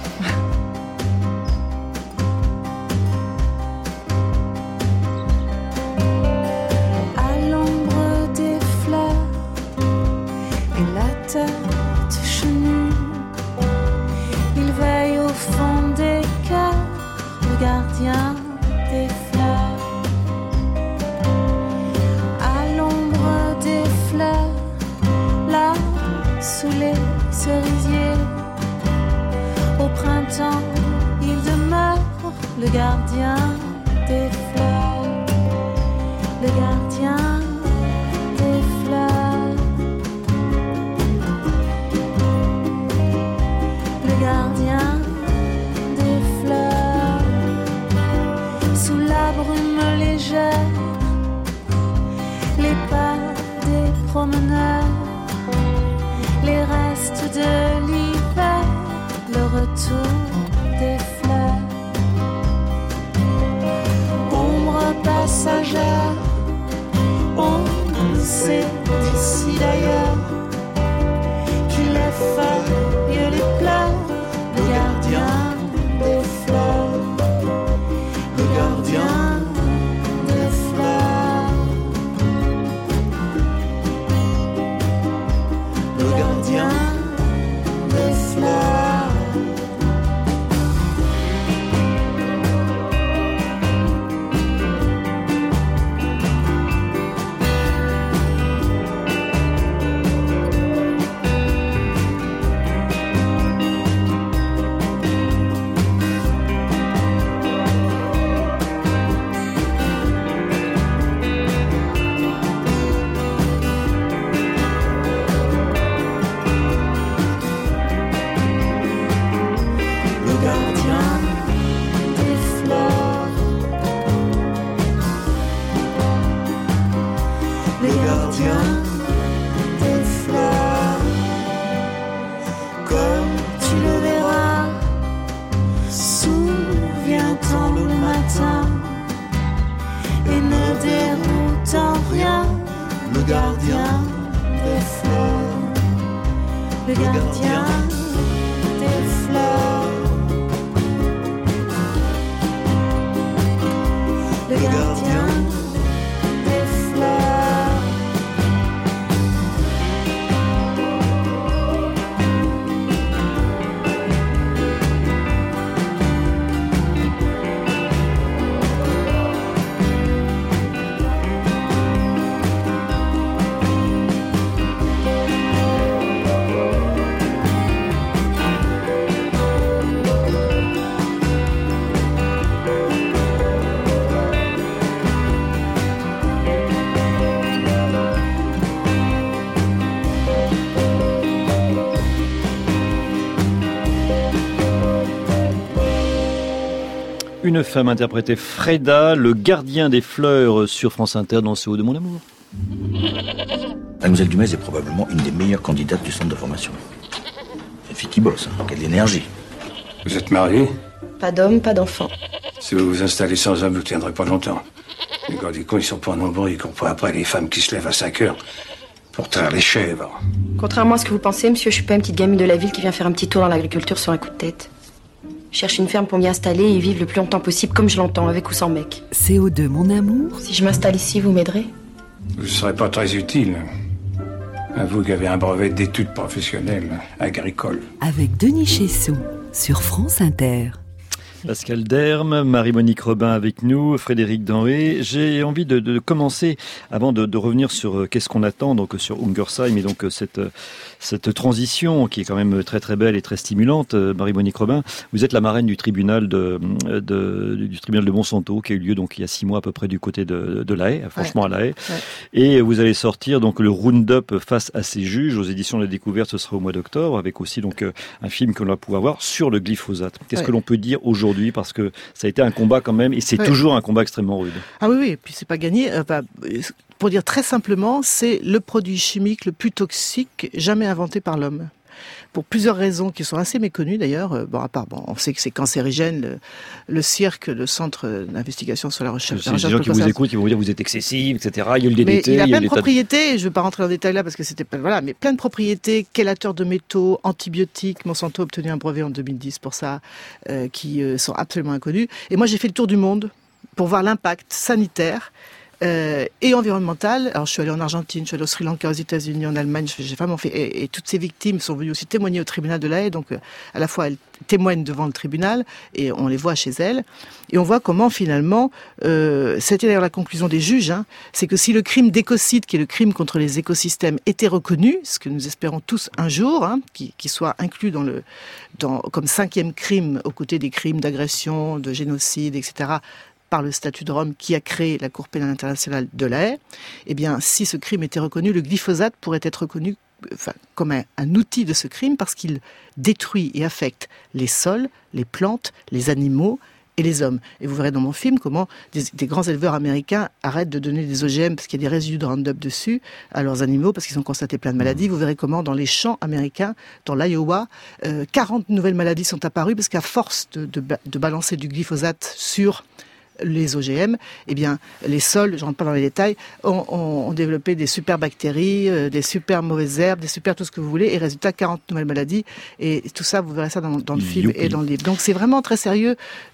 À l'ombre des fleurs et la tête chenue, il veille au fond des cœurs, le gardien des fleurs. À l'ombre des fleurs, là, sous les cerisiers, au printemps, il demeure le gardien des fleurs, le gardien des fleurs, le gardien des fleurs, sous la brume légère, les pas des promeneurs, les restes de l'hiver, le retour des fleurs, ombre passagère, on sait d'ici d'ailleurs qu'il est feuille les pleurs, le gardien des fleurs, le gardien des fleurs, le gardien des fleurs. Une femme interprétait Freda, le gardien des fleurs sur France Inter dans Ce haut de mon amour. Mademoiselle Dumez est probablement une des meilleures candidates du centre de formation. C'est une fille qui bosse, qui a de l'énergie. Vous êtes marié? Pas d'homme, pas d'enfant. Si vous vous installez sans homme, vous ne tiendrez pas longtemps. Les gars des cons, ils sont pas nombreux, ils comprennent après les femmes qui se lèvent à 5 heures pour traire les chèvres. Contrairement à ce que vous pensez, monsieur, je suis pas une petite gamine de la ville qui vient faire un petit tour dans l'agriculture sur un coup de tête. Je cherche une ferme pour m'y installer et vivre le plus longtemps possible comme je l'entends, avec ou sans mec. CO2, mon amour. Si je m'installe ici, vous m'aiderez? Vous ne serez pas très utile. À vous qui avez un brevet d'études professionnelles agricoles. Avec Denis Chessou, sur France Inter. Pascal Derme, Marie-Monique Robin avec nous, Frédéric Denré. J'ai envie de commencer, avant de revenir sur qu'est-ce qu'on attend, donc sur Ungersheim, et donc cette transition qui est quand même très très belle et très stimulante. Marie-Monique Robin, vous êtes la marraine du tribunal du tribunal de Monsanto, qui a eu lieu donc il y a 6 mois à peu près du côté de La Haye, franchement à La Haye. Ouais. Et vous allez sortir donc le Roundup face à ses juges aux éditions de la Découverte, ce sera au mois d'octobre, avec aussi donc un film que l'on va pouvoir voir sur le glyphosate. Qu'est-ce que l'on peut dire aujourd'hui, parce que ça a été un combat quand même, et c'est toujours un combat extrêmement rude. Ah oui, et puis c'est pas gagné. Pour dire très simplement, c'est le produit chimique le plus toxique jamais inventé par l'homme. Pour plusieurs raisons qui sont assez méconnues d'ailleurs. On sait que c'est cancérigène. Le CIRC, le Centre d'investigation sur la recherche. Les gens qui vous écoutent, ils vont vous dire vous êtes excessif, etc. Il y a eu le DDT. Mais il a plein de propriétés. Je ne vais pas rentrer dans le détail là parce que c'était voilà, mais plein de propriétés, chélateurs de métaux, antibiotiques. Monsanto a obtenu un brevet en 2010 pour ça, qui sont absolument inconnus. Et moi, j'ai fait le tour du monde pour voir l'impact sanitaire et environnementale. Alors je suis allée en Argentine, je suis allée au Sri Lanka, aux États-Unis, en Allemagne, j'ai vraiment fait, et toutes ces victimes sont venues aussi témoigner au tribunal de La Haye, donc à la fois elles témoignent devant le tribunal et on les voit chez elles, et on voit comment finalement, c'était d'ailleurs la conclusion des juges, c'est que si le crime d'écocide, qui est le crime contre les écosystèmes, était reconnu, ce que nous espérons tous un jour, qui soit inclus comme 5e crime aux côtés des crimes d'agression, de génocide, etc., par le statut de Rome qui a créé la Cour pénale internationale de La Haye, eh bien, si ce crime était reconnu, le glyphosate pourrait être reconnu comme un outil de ce crime parce qu'il détruit et affecte les sols, les plantes, les animaux et les hommes. Et vous verrez dans mon film comment des grands éleveurs américains arrêtent de donner des OGM parce qu'il y a des résidus de Roundup dessus à leurs animaux parce qu'ils ont constaté plein de maladies. Vous verrez comment dans les champs américains, dans l'Iowa, 40 nouvelles maladies sont apparues parce qu'à force de balancer du glyphosate sur les OGM, eh bien, les sols, je rentre pas dans les détails, ont développé des super bactéries, des super mauvaises herbes, des super tout ce que vous voulez, et résultat, 40 nouvelles maladies, et tout ça, vous verrez ça dans le film et dans le livre. Donc c'est vraiment très sérieux,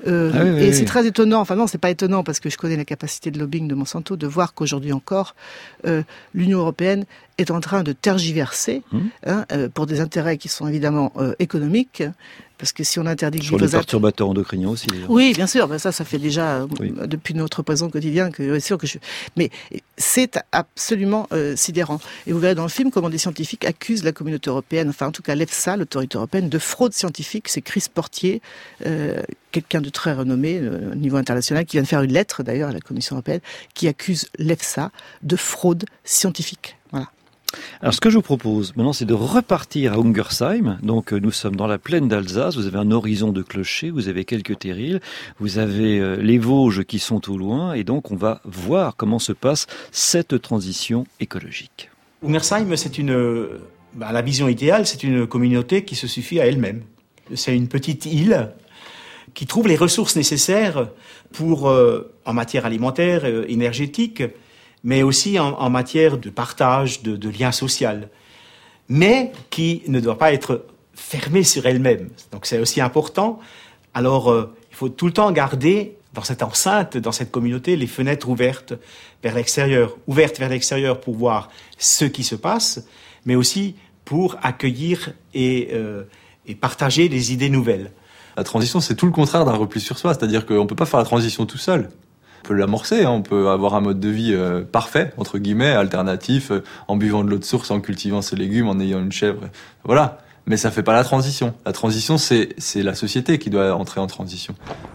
et c'est très étonnant, enfin non, c'est pas étonnant, parce que je connais la capacité de lobbying de Monsanto, de voir qu'aujourd'hui encore, l'Union européenne est en train de tergiverser, pour des intérêts qui sont évidemment économiques, parce que si on interdit le glyphosate... Sur les perturbateurs endocriniens aussi. Déjà. Oui, bien sûr. Ben ça fait déjà depuis notre présent quotidien que c'est sûr que Mais c'est absolument sidérant. Et vous verrez dans le film comment des scientifiques accusent la communauté européenne, enfin en tout cas l'EFSA, l'autorité européenne, de fraude scientifique. C'est Chris Portier, quelqu'un de très renommé au niveau international, qui vient de faire une lettre d'ailleurs à la Commission européenne, qui accuse l'EFSA de fraude scientifique. Voilà. Alors, ce que je vous propose maintenant, c'est de repartir à Ungersheim. Donc, nous sommes dans la plaine d'Alsace. Vous avez un horizon de clochers, vous avez quelques terrils, vous avez les Vosges qui sont au loin. Et donc, on va voir comment se passe cette transition écologique. Ungersheim, c'est la vision idéale, c'est une communauté qui se suffit à elle-même. C'est une petite île qui trouve les ressources nécessaires pour, en matière alimentaire, énergétique, mais aussi en matière de partage, de lien social, mais qui ne doit pas être fermée sur elle-même. Donc c'est aussi important. Alors il faut tout le temps garder dans cette enceinte, dans cette communauté, les fenêtres ouvertes vers l'extérieur pour voir ce qui se passe, mais aussi pour accueillir et partager des idées nouvelles. La transition, c'est tout le contraire d'un repli sur soi, c'est-à-dire qu'on ne peut pas faire la transition tout seul. On peut l'amorcer, on peut avoir un mode de vie parfait, entre guillemets, alternatif, en buvant de l'eau de source, en cultivant ses légumes, en ayant une chèvre, voilà. Mais ça fait pas la transition. La transition, c'est la société qui doit entrer en transition.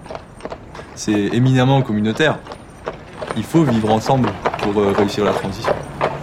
C'est éminemment communautaire. Il faut vivre ensemble pour réussir la transition.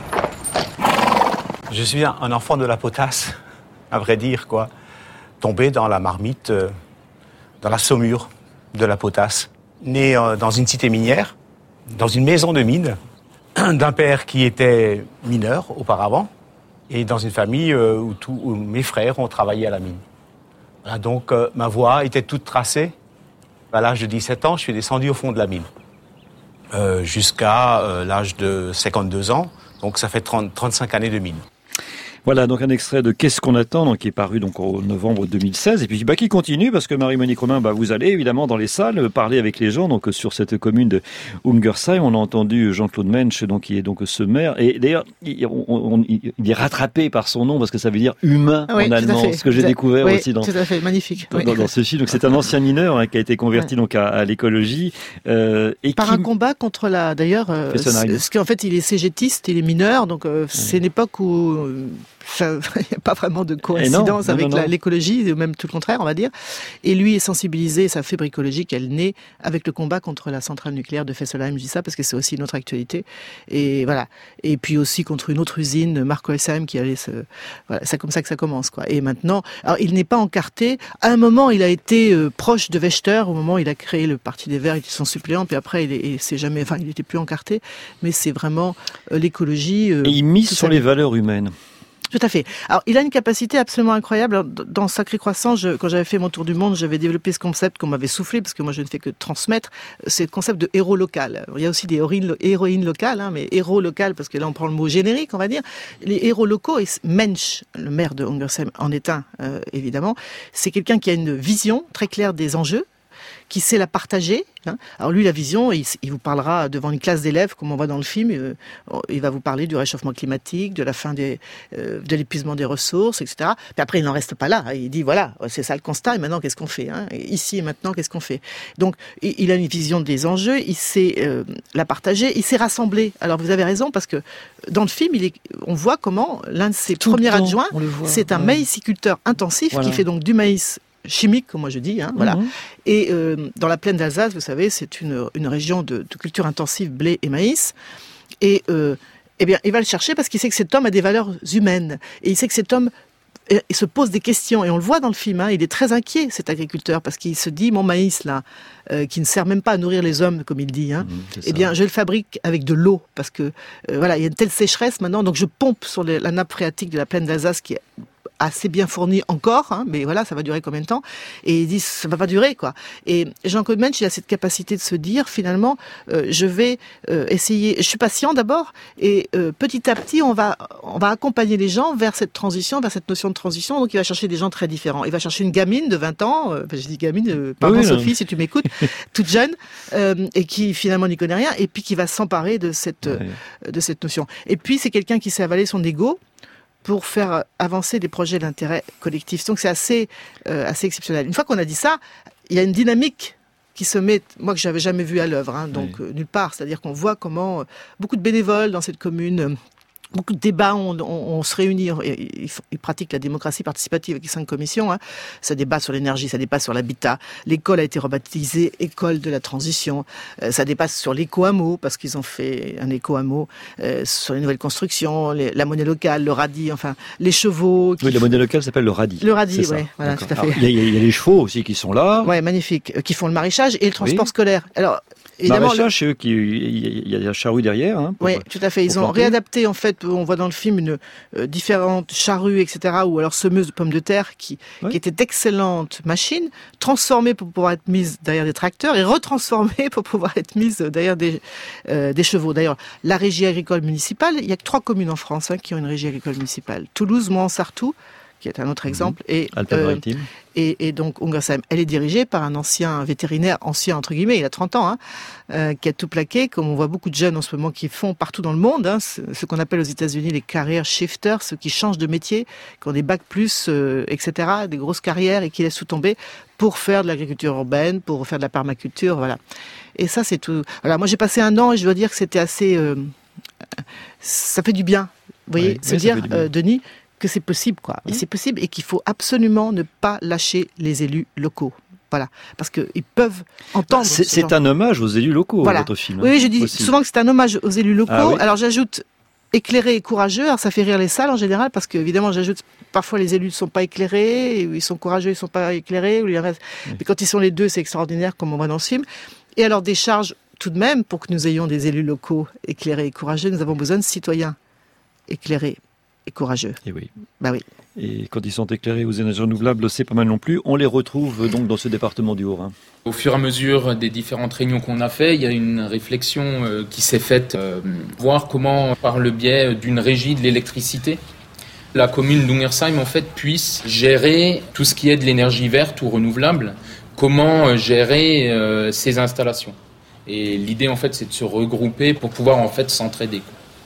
Je suis un enfant de la potasse, à vrai dire, quoi. Tombé dans la marmite, dans la saumure de la potasse. Né dans une cité minière, dans une maison de mine, d'un père qui était mineur auparavant, et dans une famille où mes frères ont travaillé à la mine. Voilà, donc ma voie était toute tracée. À l'âge de 17 ans, je suis descendu au fond de la mine, jusqu'à l'âge de 52 ans, donc ça fait 35 années de mine. Voilà, donc un extrait de Qu'est-ce qu'on attend, donc, qui est paru donc en novembre 2016, et puis qui continue, parce que Marie-Monique Romain, vous allez évidemment dans les salles parler avec les gens donc sur cette commune de Ungersheim. On a entendu Jean-Claude Mensch, donc qui est donc ce maire, et d'ailleurs il est rattrapé par son nom parce que ça veut dire humain en allemand, ce que j'ai découvert aussi dans tout à fait magnifique dans ce film. Donc c'est un ancien mineur qui a été converti donc à l'écologie et par un combat contre parce qu'en fait il est cégétiste, il est mineur, donc c'est une époque où il n'y a pas vraiment de coïncidence avec l'écologie, même tout le contraire, on va dire. Et lui est sensibilisé, sa fibre écologique, elle naît avec le combat contre la centrale nucléaire de Fessenheim. Je dis ça parce que c'est aussi une autre actualité. Et voilà. Et puis aussi contre une autre usine, Markelsheim, qui allait voilà, c'est comme ça que ça commence, quoi. Et maintenant, alors il n'est pas encarté. À un moment, il a été proche de Wächter. Au moment où il a créé le Parti des Verts, il était son suppléant. Puis après, il n'était plus encarté. Mais c'est vraiment l'écologie. Et il mise sur les valeurs humaines. Tout à fait. Alors, il a une capacité absolument incroyable. Dans Sacré Croissant, quand j'avais fait mon tour du monde, j'avais développé ce concept qu'on m'avait soufflé, parce que moi, je ne fais que transmettre. C'est le concept de héros local. Il y a aussi des héroïnes locales, mais héros local, parce que là, on prend le mot générique, on va dire. Les héros locaux, et Mensch, le maire de Ungersheim, en est un, évidemment. C'est quelqu'un qui a une vision très claire des enjeux, qui sait la partager. Alors lui, la vision, il vous parlera devant une classe d'élèves, comme on voit dans le film. Il va vous parler du réchauffement climatique, de la fin de l'épuisement des ressources, etc. Puis après, il n'en reste pas là. Il dit voilà, c'est ça le constat. Et maintenant, qu'est-ce qu'on fait ici et maintenant, qu'est-ce qu'on fait? Donc, il a une vision des enjeux. Il sait la partager. Il sait rassembler. Alors, vous avez raison parce que dans le film, on voit comment l'un de ses premiers adjoints, c'est un maïsiculteur intensif qui fait donc du maïs chimique, comme moi je dis, voilà. Et dans la plaine d'Alsace, vous savez, c'est une région de culture intensive, blé et maïs. Et eh bien, il va le chercher parce qu'il sait que cet homme a des valeurs humaines. Et il sait que cet homme il se pose des questions. Et on le voit dans le film, il est très inquiet, cet agriculteur, parce qu'il se dit, mon maïs, là, qui ne sert même pas à nourrir les hommes, comme il dit, eh bien, je le fabrique avec de l'eau, parce que, voilà, il y a une telle sécheresse maintenant, donc je pompe sur la nappe phréatique de la plaine d'Alsace qui est assez bien fourni encore, mais voilà, ça va durer combien de temps? Et ils disent, ça va pas durer, quoi. Et Jean-Claude Mensch, il a cette capacité de se dire, finalement, je vais essayer, je suis patient d'abord, et petit à petit, on va accompagner les gens vers cette transition, vers cette notion de transition. Donc, il va chercher des gens très différents. Il va chercher une gamine de 20 ans, je dis gamine, pardon Sophie, si tu m'écoutes, toute jeune, et qui finalement n'y connaît rien, et puis qui va s'emparer de cette notion. Et puis, c'est quelqu'un qui sait avaler son ego pour faire avancer des projets d'intérêt collectif. Donc c'est assez exceptionnel. Une fois qu'on a dit ça, il y a une dynamique qui se met, moi que j'avais jamais vue à l'œuvre, nulle part. C'est-à-dire qu'on voit comment beaucoup de bénévoles dans cette commune, beaucoup de débats, on se réunit, ils pratiquent la démocratie participative avec 5 commissions, ça débat sur l'énergie, ça débat sur l'habitat, l'école a été rebaptisée école de la transition, ça dépasse sur l'éco-hameau, parce qu'ils ont fait un éco-hameau sur les nouvelles constructions, la monnaie locale, le radis, enfin, les chevaux. Oui, la monnaie locale s'appelle le radis. Le radis, oui, voilà, tout à fait. Il y a les chevaux aussi qui sont là. Ouais, magnifique, qui font le maraîchage et le transport scolaire. Alors, évidemment, maraîchage, c'est eux il y a la charrue derrière. Oui, tout à fait. Ils ont réadapté, en fait, on voit dans le film différentes charrues, etc., ou alors semeuses de pommes de terre qui étaient d'excellentes machines, transformées pour pouvoir être mises derrière des tracteurs et retransformées pour pouvoir être mises derrière des chevaux. D'ailleurs, la régie agricole municipale, il y a que 3 communes en France qui ont une régie agricole municipale. Toulouse, Mons-Sartoux, qui est un autre exemple, et donc Ungersheim. Elle est dirigée par un ancien vétérinaire, ancien entre guillemets, il a 30 ans, qui a tout plaqué, comme on voit beaucoup de jeunes en ce moment qui font partout dans le monde, ce qu'on appelle aux États-Unis les career shifters, ceux qui changent de métier, qui ont des bacs plus, etc., des grosses carrières et qui laissent tout tomber pour faire de l'agriculture urbaine, pour faire de la permaculture, voilà. Et ça, c'est tout. Voilà, moi j'ai passé 1 an et je dois dire que c'était assez, ça fait du bien, vous voyez, Denis, que c'est possible, quoi. Et c'est possible et qu'il faut absolument ne pas lâcher les élus locaux. Voilà. Parce qu'ils peuvent entendre. C'est un hommage aux élus locaux, votre film. Oui, je dis souvent que c'est un hommage aux élus locaux. Alors j'ajoute éclairé et courageux. Alors ça fait rire les salles en général parce que, évidemment, j'ajoute parfois les élus ne sont pas éclairés, ou ils sont courageux, ils ne sont pas éclairés. Mais quand ils sont les deux, c'est extraordinaire, comme on voit dans ce film. Et alors des charges, tout de même, pour que nous ayons des élus locaux éclairés et courageux, nous avons besoin de citoyens éclairés et courageux. Et oui. Bah oui. Et quand ils sont éclairés aux énergies renouvelables, c'est pas mal non plus. On les retrouve donc dans ce département du Haut-Rhin. Au fur et à mesure des différentes réunions qu'on a fait, il y a une réflexion qui s'est faite, voir comment, par le biais d'une régie de l'électricité, la commune d'Ungersheim en fait puisse gérer tout ce qui est de l'énergie verte ou renouvelable. Comment gérer ces installations. Et l'idée en fait, c'est de se regrouper pour pouvoir en fait s'entraider.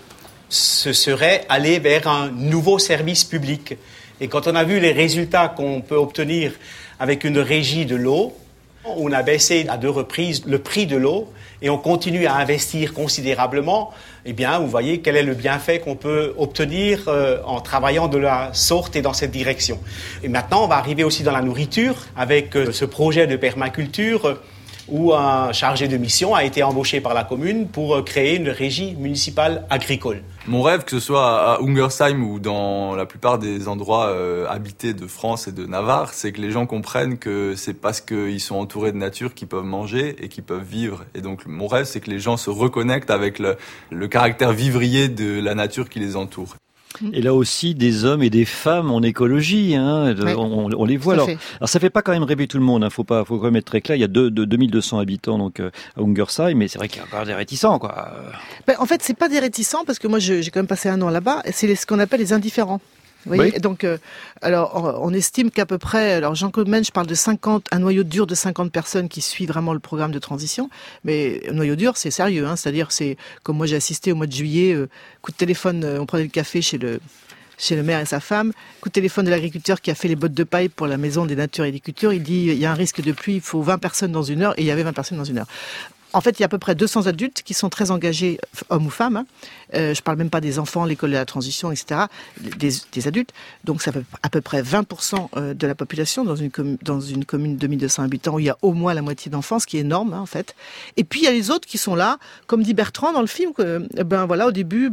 Ce serait aller vers un nouveau service public. Et quand on a vu les résultats qu'on peut obtenir avec une régie de l'eau, on a baissé à 2 reprises le prix de l'eau et on continue à investir considérablement. Eh bien, vous voyez quel est le bienfait qu'on peut obtenir en travaillant de la sorte et dans cette direction. Et maintenant, on va arriver aussi dans la nourriture avec ce projet de permaculture où un chargé de mission a été embauché par la commune pour créer une régie municipale agricole. Mon rêve, que ce soit à Ungersheim ou dans la plupart des endroits habités de France et de Navarre, c'est que les gens comprennent que c'est parce qu'ils sont entourés de nature qu'ils peuvent manger et qu'ils peuvent vivre. Et donc mon rêve, c'est que les gens se reconnectent avec le caractère vivrier de la nature qui les entoure. Et là aussi, des hommes et des femmes en écologie, on les voit. Alors ça fait pas quand même rêver tout le monde, faut quand même être très clair. Il y a 2200 habitants donc à Ungersheim, mais c'est vrai qu'il y a encore des réticents, quoi. En fait, c'est pas des réticents parce que moi j'ai quand même passé 1 an là-bas. C'est ce qu'on appelle les indifférents. Vous voyez, donc, alors, on estime qu'à peu près, alors Jean-Claude Mensch parle de 50, un noyau dur de 50 personnes qui suivent vraiment le programme de transition. Mais un noyau dur, c'est sérieux, hein, c'est-à-dire, c'est comme moi j'ai assisté au mois de juillet, coup de téléphone, on prenait le café chez le maire et sa femme, coup de téléphone de l'agriculteur qui a fait les bottes de paille pour la maison des natures et des cultures. Il dit, il y a un risque de pluie, il faut 20 personnes dans 1 heure, et il y avait 20 personnes dans 1 heure. En fait, il y a à peu près 200 adultes qui sont très engagés, hommes ou femmes. Hein. Je parle même pas des enfants, l'école de la transition, etc. Des adultes. Donc, ça fait à peu près 20% de la population dans une commune de 1200 habitants où il y a au moins la moitié d'enfants, ce qui est énorme, hein, en fait. Et puis, il y a les autres qui sont là, comme dit Bertrand dans le film, que, au début,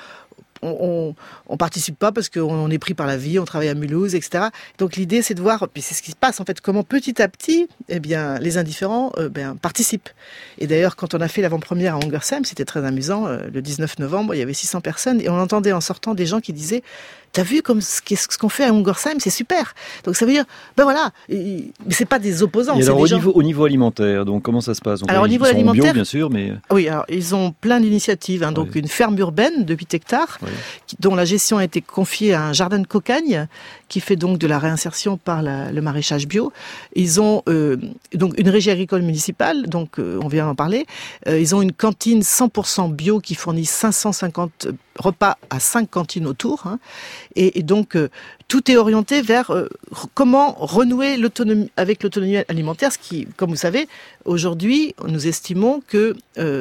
on participe pas parce qu'on est pris par la vie, on travaille à Mulhouse, etc. Donc l'idée c'est de voir, puis c'est ce qui se passe en fait, comment petit à petit, les indifférents participent. Et d'ailleurs quand on a fait l'avant-première à Ungersheim, c'était très amusant. Le 19 novembre, il y avait 600 personnes et on entendait en sortant des gens qui disaient: t'as vu comme ce qu'on fait à Ungersheim, c'est super. Donc ça veut dire, mais c'est pas des opposants. Et alors au niveau alimentaire, donc comment ça se passe? Donc, alors au niveau alimentaire, bio, bien sûr, mais oui, alors ils ont plein d'initiatives. Hein, donc une ferme urbaine de 8 hectares, dont la gestion a été confiée à un jardin de cocagne, qui fait donc de la réinsertion par le maraîchage bio. Ils ont donc une régie agricole municipale, donc on vient d'en parler. Ils ont une cantine 100% bio qui fournit 550 repas à 5 cantines autour. Hein, et donc tout est orienté vers comment renouer avec l'autonomie alimentaire, ce qui, comme vous savez, aujourd'hui, nous estimons que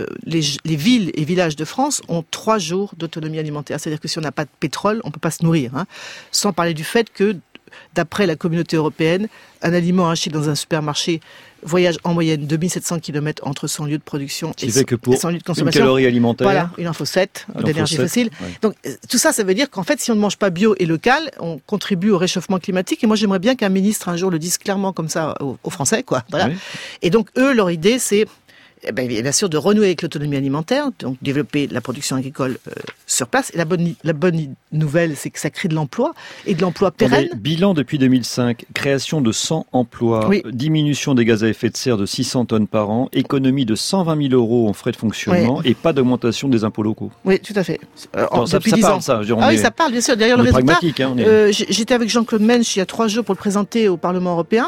les villes et villages de France ont 3 jours d'autonomie alimentaire. C'est-à-dire que si on n'a pas de pétrole, on peut pas se nourrir. Hein, sans parler du fait que, d'après la communauté européenne, un aliment acheté dans un supermarché voyage en moyenne 2700 km entre son lieu de production et son lieu de consommation. Une calorie alimentaire. Voilà, il en faut 7 d'énergie fossile. Ouais. Donc tout ça, ça veut dire qu'en fait, si on ne mange pas bio et local, on contribue au réchauffement climatique. Et moi, j'aimerais bien qu'un ministre un jour le dise clairement comme ça aux Français, quoi. Voilà. Oui. Et donc eux, leur idée, c'est bien sûr de renouer avec l'autonomie alimentaire, donc développer la production agricole sur place. Et la bonne nouvelle, c'est que ça crée de l'emploi, et de l'emploi pérenne. Bilan depuis 2005, création de 100 emplois, diminution des gaz à effet de serre de 600 tonnes par an, économie de 120 000 euros en frais de fonctionnement, et pas d'augmentation des impôts locaux. Oui, tout à fait. Depuis 10 ans. Ça parle, bien sûr. Derrière le résultat, j'étais avec Jean-Claude Mensch il y a 3 jours pour le présenter au Parlement européen,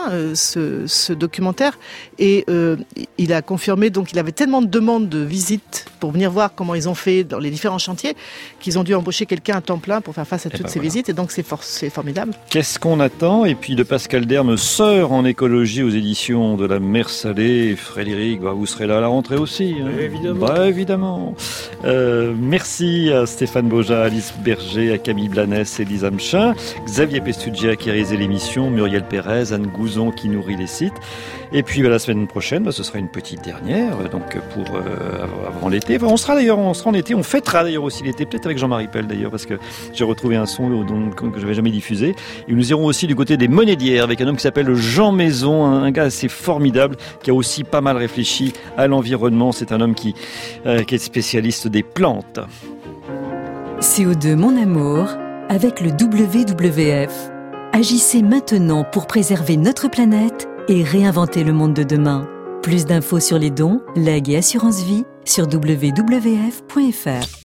ce documentaire, et il a confirmé donc il avait tellement de demandes de visites pour venir voir comment ils ont fait dans les différents chantiers qu'ils ont dû embaucher quelqu'un à temps plein pour faire face à toutes ces visites. Et donc, c'est formidable. Qu'est-ce qu'on attend? Et puis, de Pascal Derme, sœur en écologie aux éditions de la Mer Salée. Frédéric, vous serez là à la rentrée aussi. Hein. Évidemment. Évidemment. Merci à Stéphane Boja, à Alice Berger, à Camille Blanès et Lisa Mchin, Xavier Pestugia qui a réalisé l'émission, Muriel Pérez, Anne Gouzon qui nourrit les sites. Et puis la semaine prochaine, ce sera une petite dernière, donc pour avant l'été. On sera en été, on fêtera d'ailleurs aussi l'été, peut-être avec Jean-Marie Pell d'ailleurs, parce que j'ai retrouvé un son que je n'avais jamais diffusé. Et nous irons aussi du côté des Monédières avec un homme qui s'appelle Jean Maison, un gars assez formidable, qui a aussi pas mal réfléchi à l'environnement. C'est un homme qui est spécialiste des plantes. CO2 Mon Amour, avec le WWF. Agissez maintenant pour préserver notre planète et réinventer le monde de demain. Plus d'infos sur les dons, legs et assurance vie sur wwf.fr.